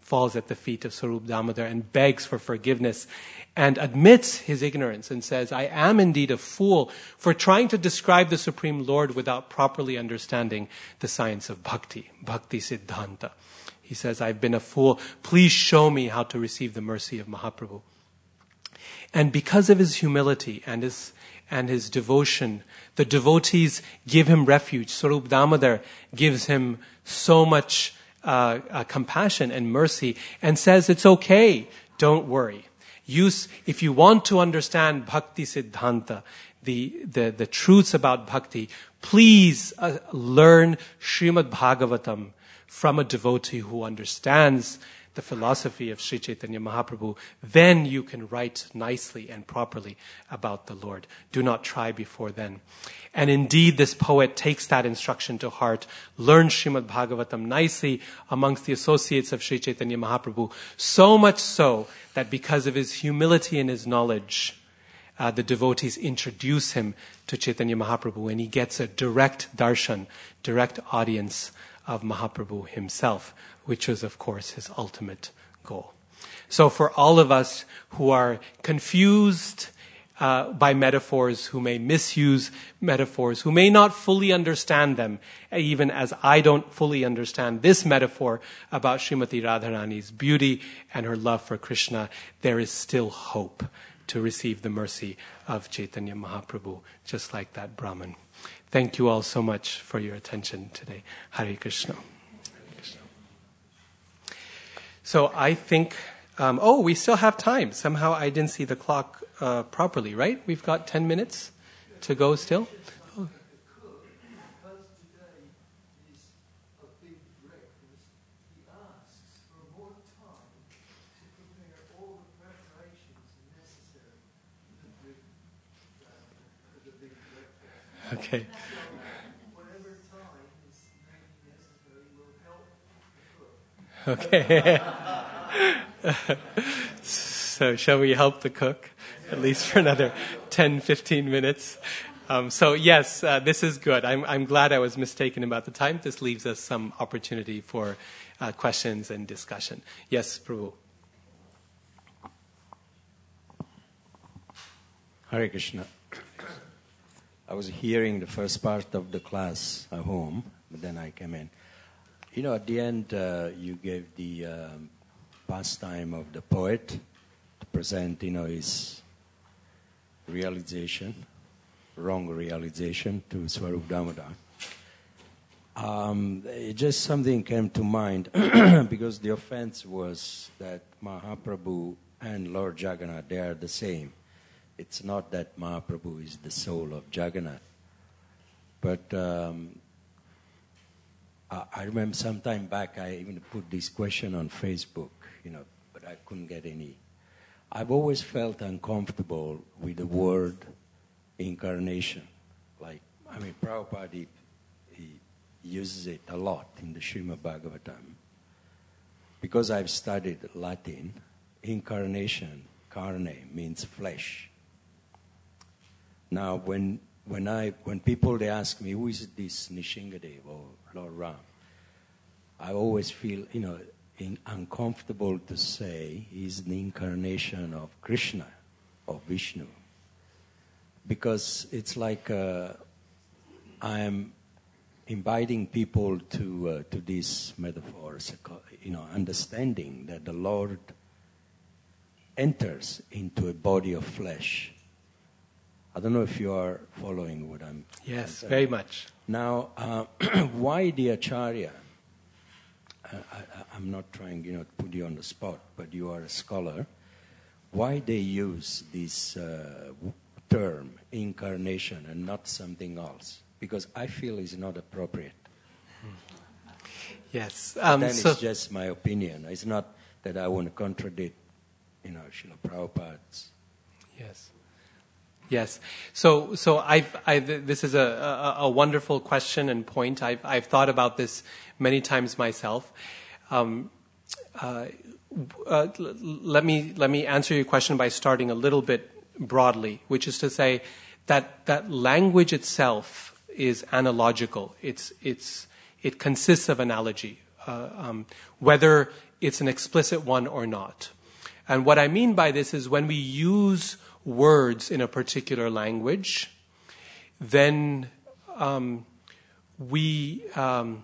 falls at the feet of Swarup Damodar and begs for forgiveness and admits his ignorance and says, I am indeed a fool for trying to describe the Supreme Lord without properly understanding the science of bhakti, bhakti siddhanta. He says, I've been a fool. Please show me how to receive the mercy of Mahaprabhu. And because of his humility and his and his devotion, the devotees give him refuge. Swarup Damodar gives him so much uh, uh, compassion and mercy and says, it's okay, don't worry. You, if you want to understand Bhakti Siddhanta, the, the, the truths about bhakti, please uh, learn Srimad Bhagavatam from a devotee who understands the philosophy of Sri Chaitanya Mahaprabhu. Then you can write nicely and properly about the Lord. Do not try before then. And indeed, this poet takes that instruction to heart, learns Srimad Bhagavatam nicely amongst the associates of Sri Chaitanya Mahaprabhu, so much so that because of his humility and his knowledge, uh, the devotees introduce him to Chaitanya Mahaprabhu, and he gets a direct darshan, direct audience of Mahaprabhu himself, which was, of course, his ultimate goal. So for all of us who are confused uh, by metaphors, who may misuse metaphors, who may not fully understand them, even as I don't fully understand this metaphor about Srimati Radharani's beauty and her love for Krishna, there is still hope to receive the mercy of Chaitanya Mahaprabhu, just like that Brahmin. Thank you all so much for your attention today. Hare Krishna. So I think, um, oh, we still have time. Somehow I didn't see the clock uh, properly, right? We've got ten minutes to go still. Oh. Okay. Okay. So shall we help the cook, at least for another ten, fifteen minutes? Um, so yes, uh, this is good. I'm, I'm glad I was mistaken about the time. This leaves us some opportunity for uh, questions and discussion. Yes, Prabhu. Hare Krishna. I was hearing the first part of the class at home, but then I came in. You know, at the end, uh, you gave the um, pastime of the poet to present, you know, his realization, wrong realization to Swarup Damodar. Um, it just something came to mind because the offense was that Mahaprabhu and Lord Jagannath, they are the same. It's not that Mahaprabhu is the soul of Jagannath. But um, I, I remember some time back I even put this question on Facebook, you know, but I couldn't get any. I've always felt uncomfortable with the word incarnation. Like, I mean, Prabhupada, he, he uses it a lot in the Srimad Bhagavatam. Because I've studied Latin, incarnation, carne, means flesh. Now, when when I when people they ask me who is this Nishingadev or Lord Ram, I always feel you know in, uncomfortable to say he's the incarnation of Krishna or Vishnu, because it's like uh, I am inviting people to uh, to these metaphors, you know, understanding that the Lord enters into a body of flesh. I don't know if you are following what I'm Yes, saying. very much. Now, uh, why the Acharya? I, I, I'm not trying, you know, to put you on the spot, but you are a scholar. Why they use this uh, term, incarnation, and not something else? Because I feel it's not appropriate. Yes. Um, then so it's just my opinion. It's not that I want to contradict, you know, Srila Prabhupada's. Yes. Yes. So, so I've, I, this is a, a, a wonderful question and point. I've, I've thought about this many times myself. Um, uh, uh, let me, let me answer your question by starting a little bit broadly, which is to say that, that language itself is analogical. It's, it's, it consists of analogy. uh, um, whether it's an explicit one or not. And what I mean by this is when we use words in a particular language, then um, we um,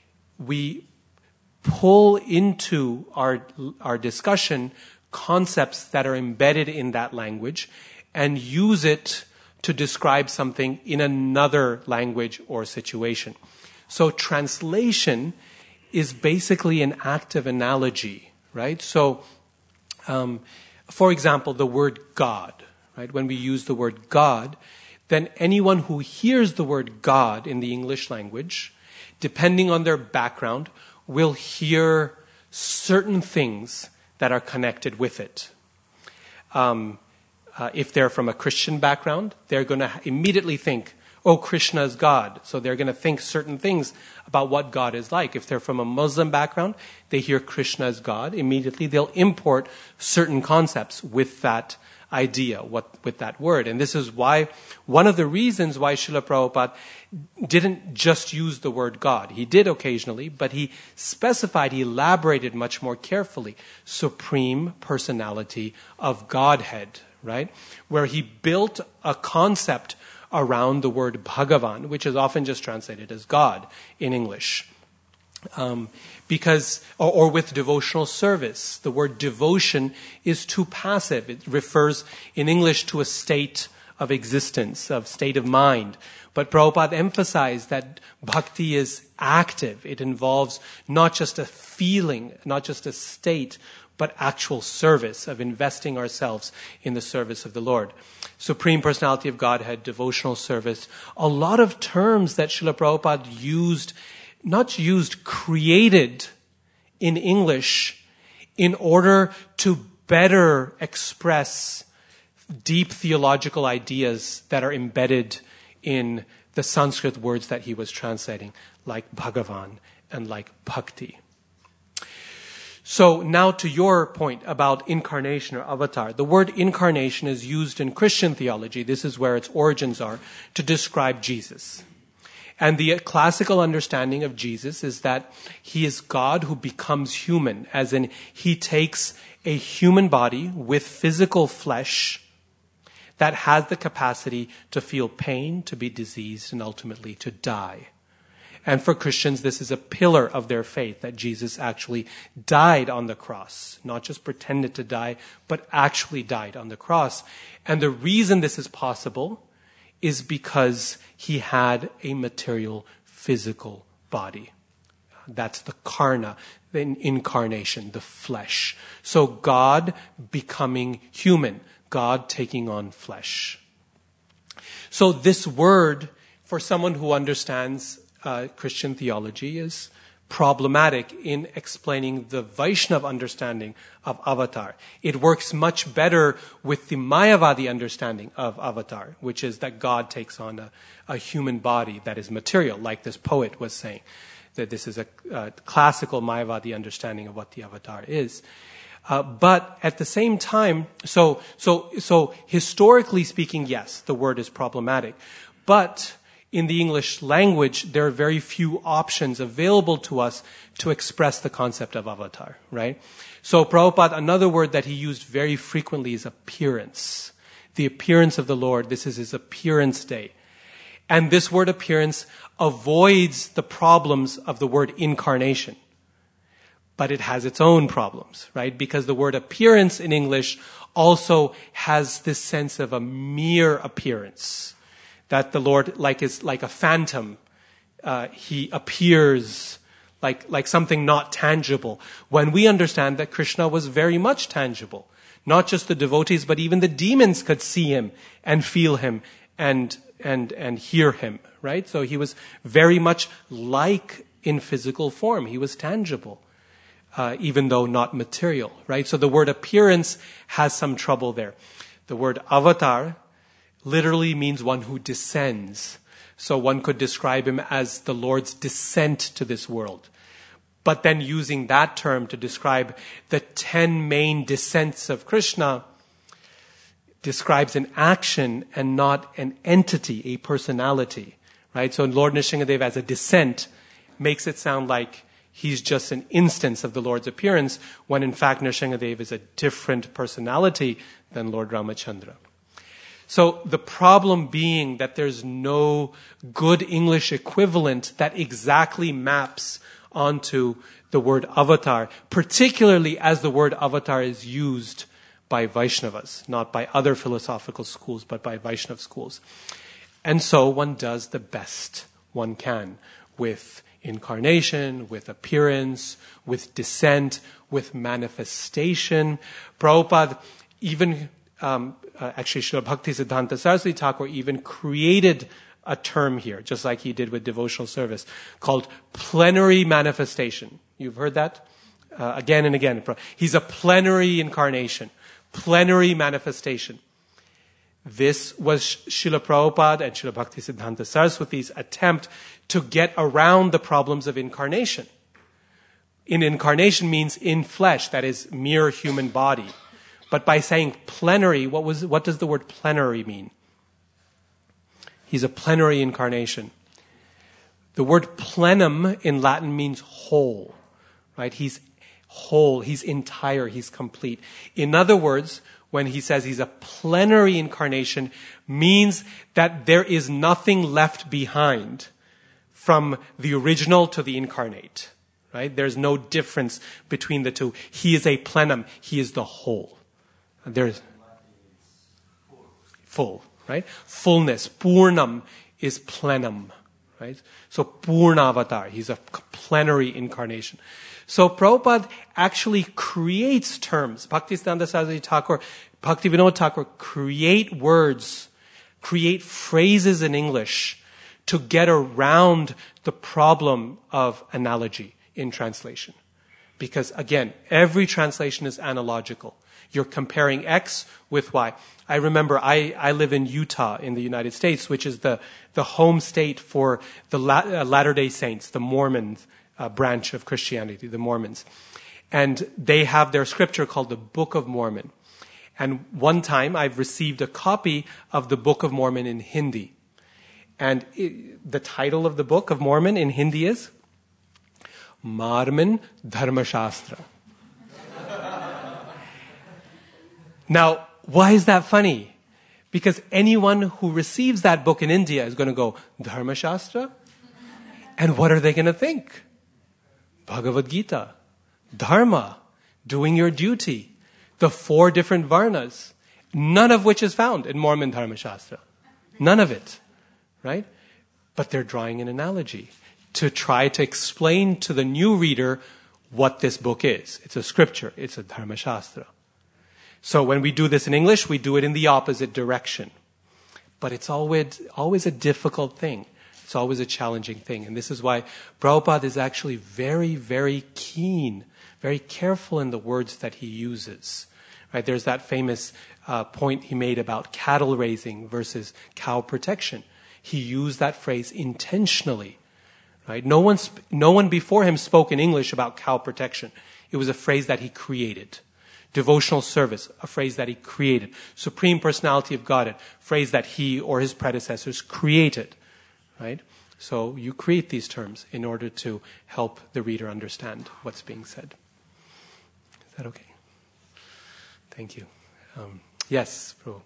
we pull into our our discussion concepts that are embedded in that language and use it to describe something in another language or situation. So translation is basically an active analogy, right? So, um, for example, the word God, right? When we use the word God, then anyone who hears the word God in the English language, depending on their background, will hear certain things that are connected with it. Um, uh, if they're from a Christian background, they're going to immediately think, oh, Krishna is God. So they're going to think certain things about what God is like. If they're from a Muslim background, they hear Krishna as God. Immediately they'll import certain concepts with that idea, what with that word. And this is why, one of the reasons why Srila Prabhupada didn't just use the word God. He did occasionally, but he specified, he elaborated much more carefully. Supreme Personality of Godhead, right? Where he built a concept around the word Bhagavan, which is often just translated as God in English. Um, because, or, or with devotional service. The word devotion is too passive. It refers in English to a state of existence, of state of mind. But Prabhupada emphasized that bhakti is active. It involves not just a feeling, not just a state, but actual service of investing ourselves in the service of the Lord. Supreme Personality of Godhead, devotional service. A lot of terms that Srila Prabhupada used, not used, created in English in order to better express deep theological ideas that are embedded in the Sanskrit words that he was translating, like Bhagavan and like Bhakti. So now to your point about incarnation or avatar. The word incarnation is used in Christian theology, this is where its origins are, to describe Jesus. And the classical understanding of Jesus is that he is God who becomes human, as in he takes a human body with physical flesh that has the capacity to feel pain, to be diseased, and ultimately to die. And for Christians, this is a pillar of their faith, that Jesus actually died on the cross. Not just pretended to die, but actually died on the cross. And the reason this is possible is because he had a material, physical body. That's the karna, the incarnation, the flesh. So God becoming human, God taking on flesh. So this word, for someone who understands uh, Christian theology, is problematic in explaining the Vaishnava understanding of avatar. It works much better with the Mayavadi understanding of avatar, which is that God takes on a, a human body that is material, like this poet was saying, that this is a, a classical Mayavadi understanding of what the avatar is. Uh, but at the same time, so so so historically speaking, yes, the word is problematic. But in the English language, there are very few options available to us to express the concept of avatar, right? So Prabhupada, another word that he used very frequently is appearance. The appearance of the Lord, this is his appearance day. And this word appearance avoids the problems of the word incarnation. But it has its own problems, right? Because the word appearance in English also has this sense of a mere appearance. That the Lord, like is like a phantom, uh, he appears like like something not tangible. When we understand that Krishna was very much tangible, not just the devotees, but even the demons could see him and feel him and and and hear him, right? So he was very much like in physical form. He was tangible, uh, even though not material, right? So the word appearance has some trouble there. The word avatar literally means one who descends. So one could describe him as the Lord's descent to this world. But then using that term to describe the ten main descents of Krishna describes an action and not an entity, a personality, right? So Lord Nrsingadev as a descent makes it sound like he's just an instance of the Lord's appearance, when in fact Nrsingadev is a different personality than Lord Ramachandra. So the problem being that there's no good English equivalent that exactly maps onto the word avatar, particularly as the word avatar is used by Vaishnavas, not by other philosophical schools, but by Vaishnav schools. And so one does the best one can with incarnation, with appearance, with descent, with manifestation. Prabhupada even, um, uh, actually Srila Bhaktisiddhanta Saraswati Thakur even created a term here, just like he did with devotional service, called plenary manifestation. You've heard that? Uh, again and again. He's a plenary incarnation, plenary manifestation. This was Srila Prabhupada and Srila Bhaktisiddhanta Saraswati's attempt to get around the problems of incarnation. In incarnation means in flesh, that is mere human body. But by saying plenary, what was what does the word plenary mean? He's a plenary incarnation. The word plenum in Latin means whole, right? He's whole, he's entire, he's complete. In other words, when he says he's a plenary incarnation, means that there is nothing left behind from the original to the incarnate, right? There's no difference between the two. He is a plenum, he is the whole. There's full, right? Fullness. Purnam is plenum, right? So Purnavatar, he's a plenary incarnation. So Prabhupada actually creates terms. Bhaktisiddhanta Saraswati Thakur, Bhaktivinoda Thakur create words, create phrases in English to get around the problem of analogy in translation. Because again, every translation is analogical. You're comparing X with Y. I remember I, I live in Utah in the United States, which is the, the home state for the La, uh, Latter-day Saints, the Mormon uh, branch of Christianity, the Mormons. And they have their scripture called the Book of Mormon. And one time I've received a copy of the Book of Mormon in Hindi. And it, the title of the Book of Mormon in Hindi is Mormon Dharmashastra. Now, why is that funny? Because anyone who receives that book in India is going to go, Dharmashastra? And what are they going to think? Bhagavad Gita, Dharma, doing your duty, the four different varnas, none of which is found in Mormon Dharmashastra. None of it, right? But they're drawing an analogy to try to explain to the new reader what this book is. It's a scripture. It's a Dharmashastra. So when we do this in English, we do it in the opposite direction. But it's always, always a difficult thing. It's always a challenging thing. And this is why Prabhupada is actually very, very keen, very careful in the words that he uses. Right? There's that famous uh, point he made about cattle raising versus cow protection. He used that phrase intentionally. Right? No one, sp- no one before him spoke in English about cow protection. It was a phrase that he created. Devotional service, a phrase that he created. Supreme Personality of Godhead, phrase that he or his predecessors created. Right? So you create these terms in order to help the reader understand what's being said. Is that okay? Thank you. Um, yes, Prabhu.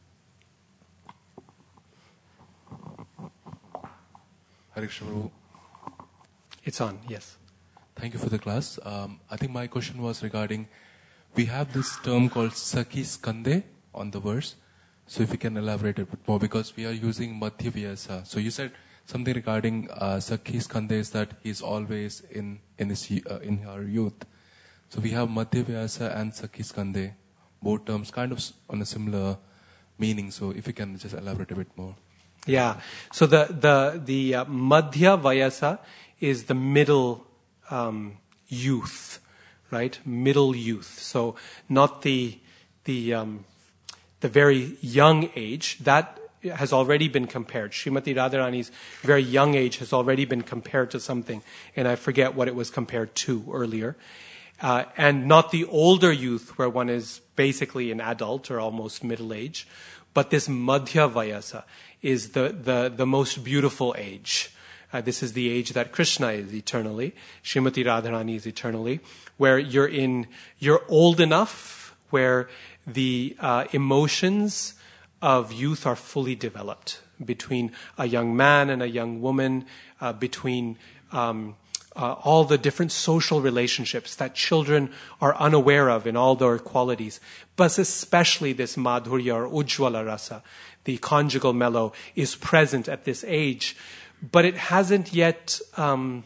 Hare Krishna, Prabhu. It's on, yes. Thank you for the class. Um, I think my question was regarding, we have this term called Sakhi Skande on the verse. So if you can elaborate a bit more, because we are using Madhya Vyasa. So you said something regarding uh, Sakhi Skande is that he's always in in his uh, in her youth. So we have Madhya Vyasa and Sakhi Skande, both terms kind of on a similar meaning. So if you can just elaborate a bit more. Yeah. So the the the uh, Madhya Vyasa is the middle um, youth, right? Middle youth. So not the the um, the very young age. That has already been compared. Srimati Radharani's very young age has already been compared to something, and I forget what it was compared to earlier. Uh, and not the older youth, where one is basically an adult or almost middle age, but this Madhya Vyasa is the, the, the most beautiful age. Uh, this is the age that Krishna is eternally, Srimati Radharani is eternally, where you're in, you're old enough where the uh, emotions of youth are fully developed between a young man and a young woman, uh, between um, uh, all the different social relationships that children are unaware of in all their qualities, but especially this madhurya or ujjwala rasa, the conjugal mellow, is present at this age, but it hasn't yet um,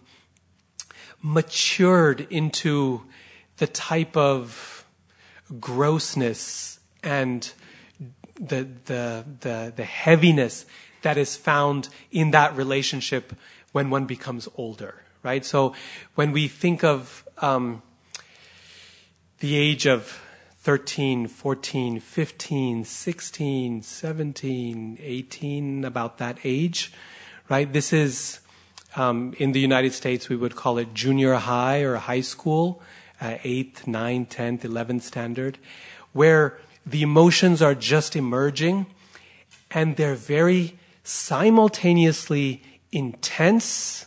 matured into the type of grossness and the the the the heaviness that is found in that relationship when one becomes older, right? So when we think of um, the age of thirteen, fourteen, fifteen, sixteen, seventeen, eighteen, about that age, right? This is, um, in the United States, we would call it junior high or high school, uh, eighth, ninth, tenth, eleventh standard, where the emotions are just emerging and they're very simultaneously intense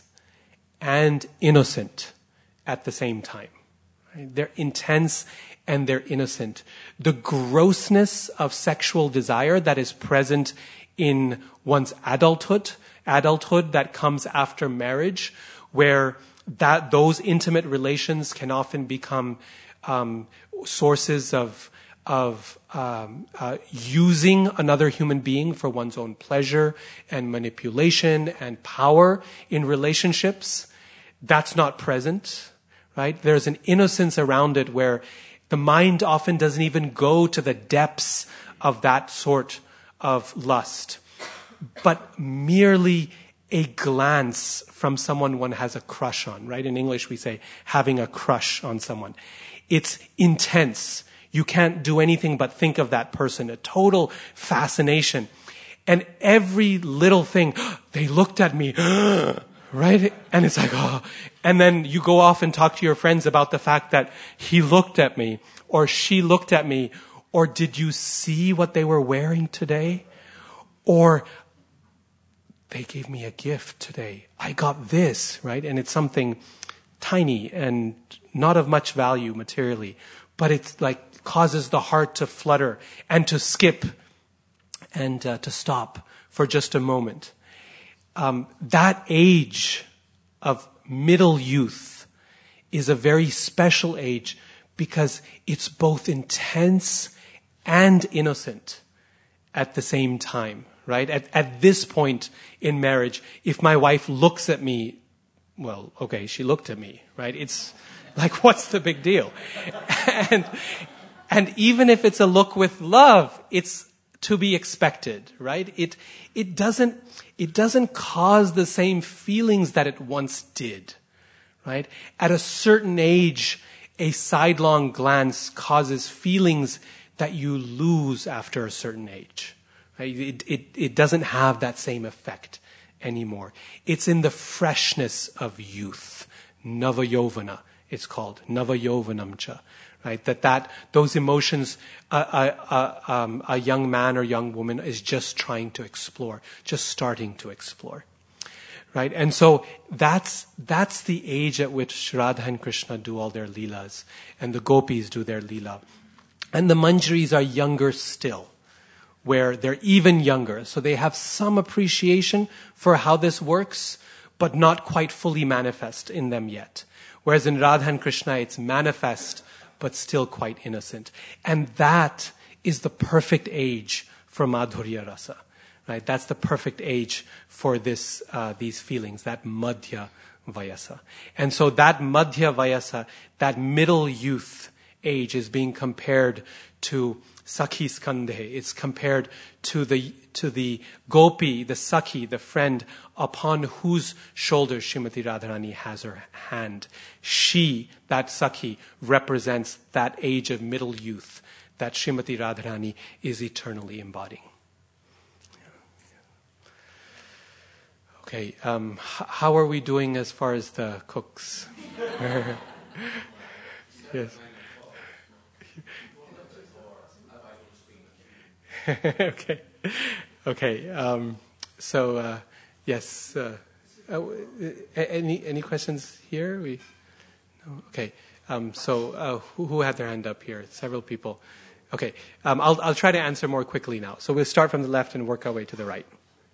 and innocent at the same time. Right? They're intense and they're innocent. The grossness of sexual desire that is present in one's adulthood, adulthood that comes after marriage, where that those intimate relations can often become um, sources of of um, uh, using another human being for one's own pleasure and manipulation and power in relationships. That's not present, right? There's an innocence around it where the mind often doesn't even go to the depths of that sort of lust, but merely a glance from someone one has a crush on, right? In English we say having a crush on someone. It's intense. You can't do anything but think of that person, a total fascination. And every little thing, they looked at me, right? And it's like, oh. And then you go off and talk to your friends about the fact that he looked at me, or she looked at me, or did you see what they were wearing today? Or they gave me a gift today. I got this, right? And it's something tiny and not of much value materially, but it's like causes the heart to flutter and to skip and uh, to stop for just a moment. Um, that age of middle youth is a very special age because it's both intense and innocent at the same time, right? At, at this point in marriage, if my wife looks at me, well, okay, she looked at me, right? It's like, what's the big deal? and And even if it's a look with love, it's to be expected, right? It, it doesn't, it doesn't cause the same feelings that it once did, right? At a certain age, a sidelong glance causes feelings that you lose after a certain age, right? It, it, it doesn't have that same effect anymore. It's in the freshness of youth. Navayovana, it's called. Navayovanamcha. Right, that that those emotions uh, uh, uh, um, a young man or young woman is just trying to explore, just starting to explore, right? And so that's that's the age at which Radha and Krishna do all their leelas, and the gopis do their leela, and the manjaris are younger still, where they're even younger, so they have some appreciation for how this works, but not quite fully manifest in them yet. Whereas in Radha and Krishna, it's manifest, but still quite innocent. And that is the perfect age for Madhurya Rasa, right? That's the perfect age for this, uh, these feelings, that Madhya Vayasa. And so that Madhya Vayasa, that middle youth age is being compared to Sakhi Skandhe. It's compared to the, to the gopi, the Sakhi, the friend upon whose shoulders Srimati Radharani has her hand. She, that Sakhi, represents that age of middle youth that Srimati Radharani is eternally embodying. Okay, um, h- how are we doing as far as the cooks? Yes. okay, okay. Um, so uh, yes, uh, uh, any any questions here? We no? Okay. Um, so uh, who, who had their hand up here? Several people. Okay. Um, I'll I'll try to answer more quickly now. So we'll start from the left and work our way to the right.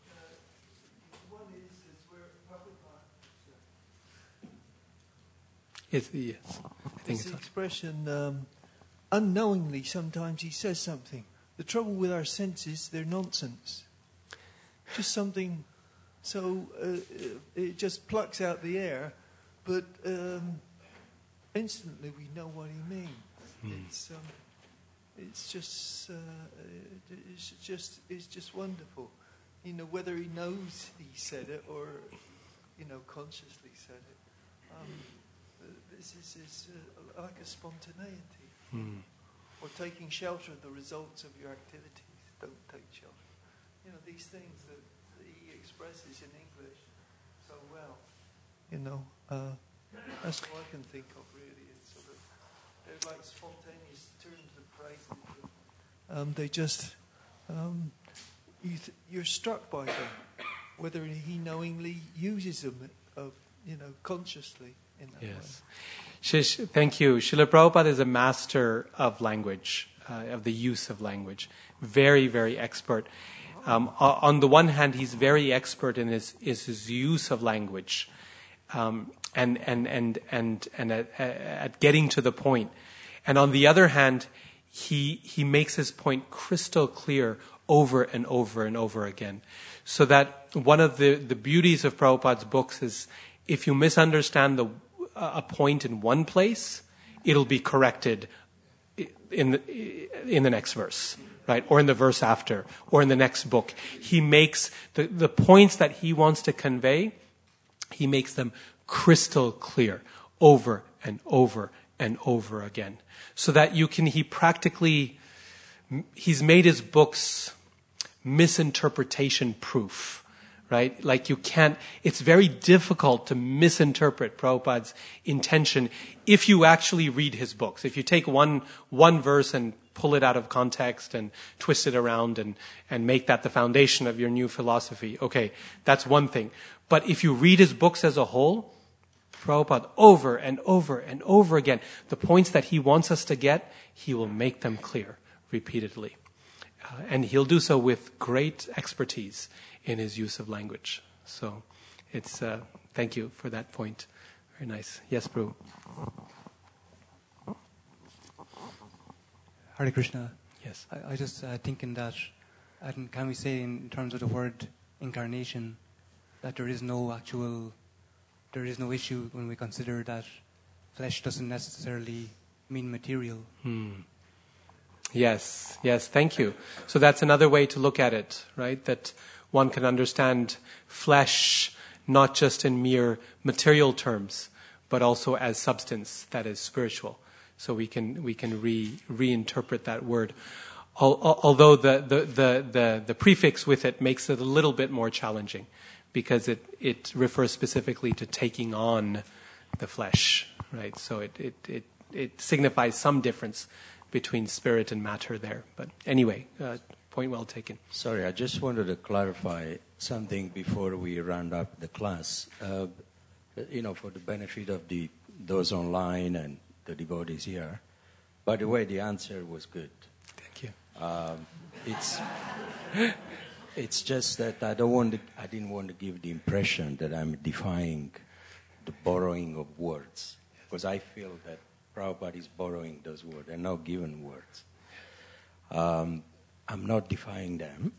Is the yes, I think it's it's the expression um, unknowingly. Sometimes he says something. The trouble with our senses, they're nonsense. Just something, so uh, it just plucks out the air, but um, instantly we know what he means. Mm. It's um, it's just uh, it's just it's just wonderful. You know, whether he knows he said it or you know consciously said it. Um, This is, is uh, like a spontaneity. Mm. Or taking shelter of the results of your activities. Don't take shelter. You know, these things that he expresses in English so well. You know, uh, that's what I can think of really. It's sort of, they're like spontaneous turns of phrases. Um, they just, um, you th- you're struck by them. Whether he knowingly uses them, uh, you know, consciously. Yes. Shish, thank you. Srila Prabhupada is a master of language, uh, of the use of language. Very, very expert. Um, on the one hand, he's very expert in his, is his use of language um, and, and, and, and, and at, at getting to the point. And on the other hand, he, he makes his point crystal clear over and over and over again. So that one of the, the beauties of Prabhupada's books is if you misunderstand the a point in one place, it'll be corrected in the, in the next verse, right? Or in the verse after, or in the next book. He makes the, the points that he wants to convey, he makes them crystal clear over and over and over again. So that you can, he practically, he's made his books misinterpretation proof. Right? Like you can't, it's very difficult to misinterpret Prabhupada's intention if you actually read his books. If you take one, one verse and pull it out of context and twist it around and, and make that the foundation of your new philosophy, okay, that's one thing. But if you read his books as a whole, Prabhupada over and over and over again, the points that he wants us to get, he will make them clear repeatedly. Uh, and he'll do so with great expertise in his use of language. So it's, uh, thank you for that point. Very nice. Yes, Prabhu. Hare Krishna. Yes. I, I just uh, think in that, and can we say in terms of the word incarnation, that there is no actual, there is no issue when we consider that flesh doesn't necessarily mean material. Hmm. Yes, yes, thank you. So that's another way to look at it, right? That one can understand flesh not just in mere material terms, but also as substance that is spiritual. So we can we can re reinterpret that word. Although the, the, the, the, the prefix with it makes it a little bit more challenging because it, it refers specifically to taking on the flesh, right? So it, it, it, it signifies some difference between spirit and matter there. But anyway, uh, point well taken. Sorry, I just wanted to clarify something before we round up the class. Uh, you know, for the benefit of the those online and the devotees here. By the way, the answer was good. Thank you. Um, it's it's just that I don't want to, I didn't want to give the impression that I'm defying the borrowing of words, because I feel that Prabhupada is borrowing those words and not given words. Um, I'm not defying them,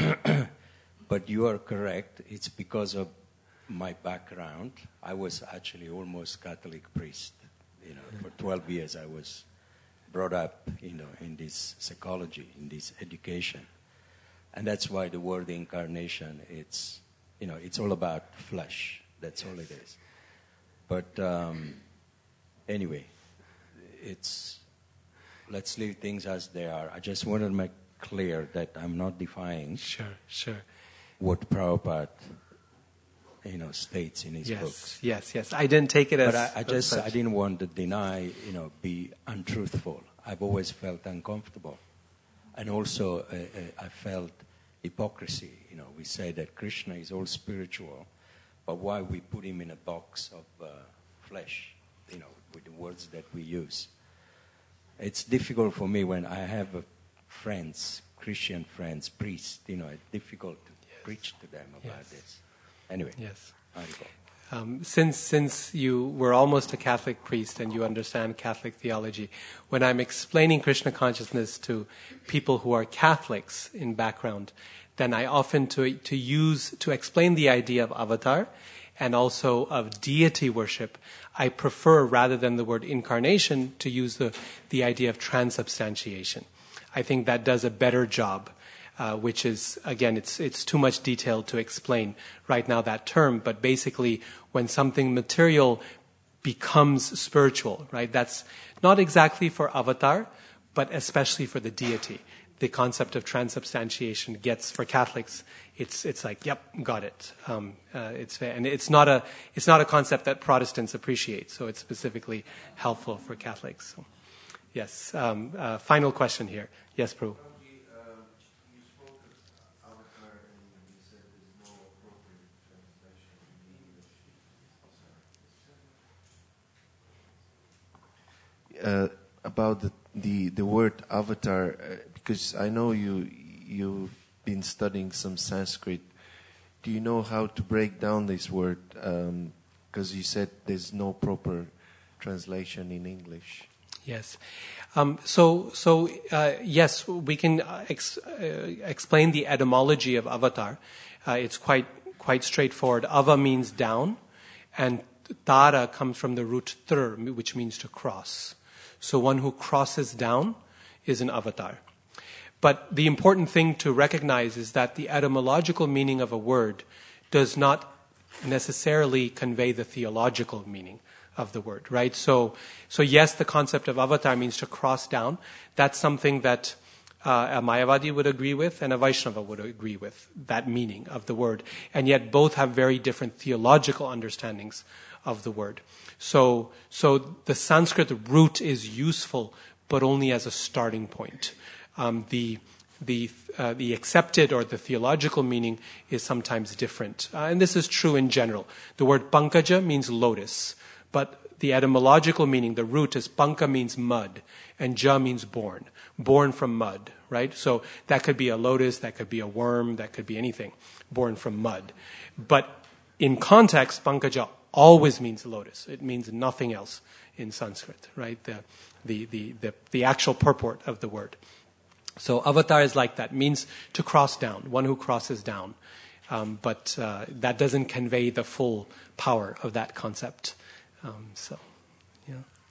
but you are correct. It's because of my background. I was actually almost Catholic priest. You know, for twelve years I was brought up, you know, in this psychology, in this education, and that's why the word incarnation, it's, you know, it's all about flesh. That's all it is. But um, anyway, it's, let's leave things as they are. I just wanted to make clear that I'm not defying sure, sure. what Prabhupada, you know, states in his yes, books. Yes, yes, I didn't take it as... But I, I just, such. I didn't want to deny, you know, be untruthful. I've always felt uncomfortable. And also, uh, uh, I felt hypocrisy. You know, we say that Krishna is all spiritual, but why we put him in a box of uh, flesh, you know, with the words that we use. It's difficult for me when I have uh, friends, Christian friends, priests, you know, it's difficult to yes. preach to them about yes. this. Anyway, yes. Haribol. Um, since since you were almost a Catholic priest and you understand Catholic theology, when I'm explaining Krishna consciousness to people who are Catholics in background, then I often to to use to explain the idea of avatar and also of deity worship, I prefer, rather than the word incarnation, to use the the idea of transubstantiation. I think that does a better job. Uh, which is, again, it's it's too much detail to explain right now that term, but basically when something material becomes spiritual, right, that's not exactly for avatar, but especially for the deity. The concept of transubstantiation gets, for Catholics, it's it's like, yep, got it. Um, uh, it's and it's not a it's not a concept that Protestants appreciate, so it's specifically helpful for Catholics. So, yes, um, uh, final question here. Yes, Prabhu. Uh, about the, the the word avatar, uh, because I know you you've been studying some Sanskrit. Do you know how to break down this word? Because um, you said there's no proper translation in English. Yes. Um, so so uh, yes, we can ex- uh, explain the etymology of avatar. Uh, it's quite quite straightforward. Ava means down, and tara comes from the root tr, which means to cross. So one who crosses down is an avatar. But the important thing to recognize is that the etymological meaning of a word does not necessarily convey the theological meaning of the word, right? So, so yes, the concept of avatar means to cross down. That's something that uh, a Mayavadi would agree with and a Vaishnava would agree with, that meaning of the word. And yet both have very different theological understandings of the word. So, so the Sanskrit root is useful, but only as a starting point. Um, the the uh, the accepted or the theological meaning is sometimes different, uh, and this is true in general. The word pankaja means lotus, but the etymological meaning, the root is panka means mud, and ja means born, born from mud, right? So that could be a lotus, that could be a worm, that could be anything, born from mud. But in context, pankaja always means lotus. It means nothing else in Sanskrit, right? The, the, the, the, the actual purport of the word. So avatar is like that, means to cross down, one who crosses down. Um, but uh, that doesn't convey the full power of that concept. Um, so, yeah.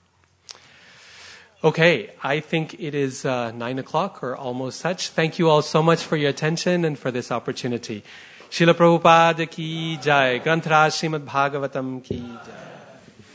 Okay, I think it is uh, nine o'clock or almost such. Thank you all so much for your attention and for this opportunity. Srila Prabhupada ki jai. Granth Raj Srimad Bhagavatam ki jai.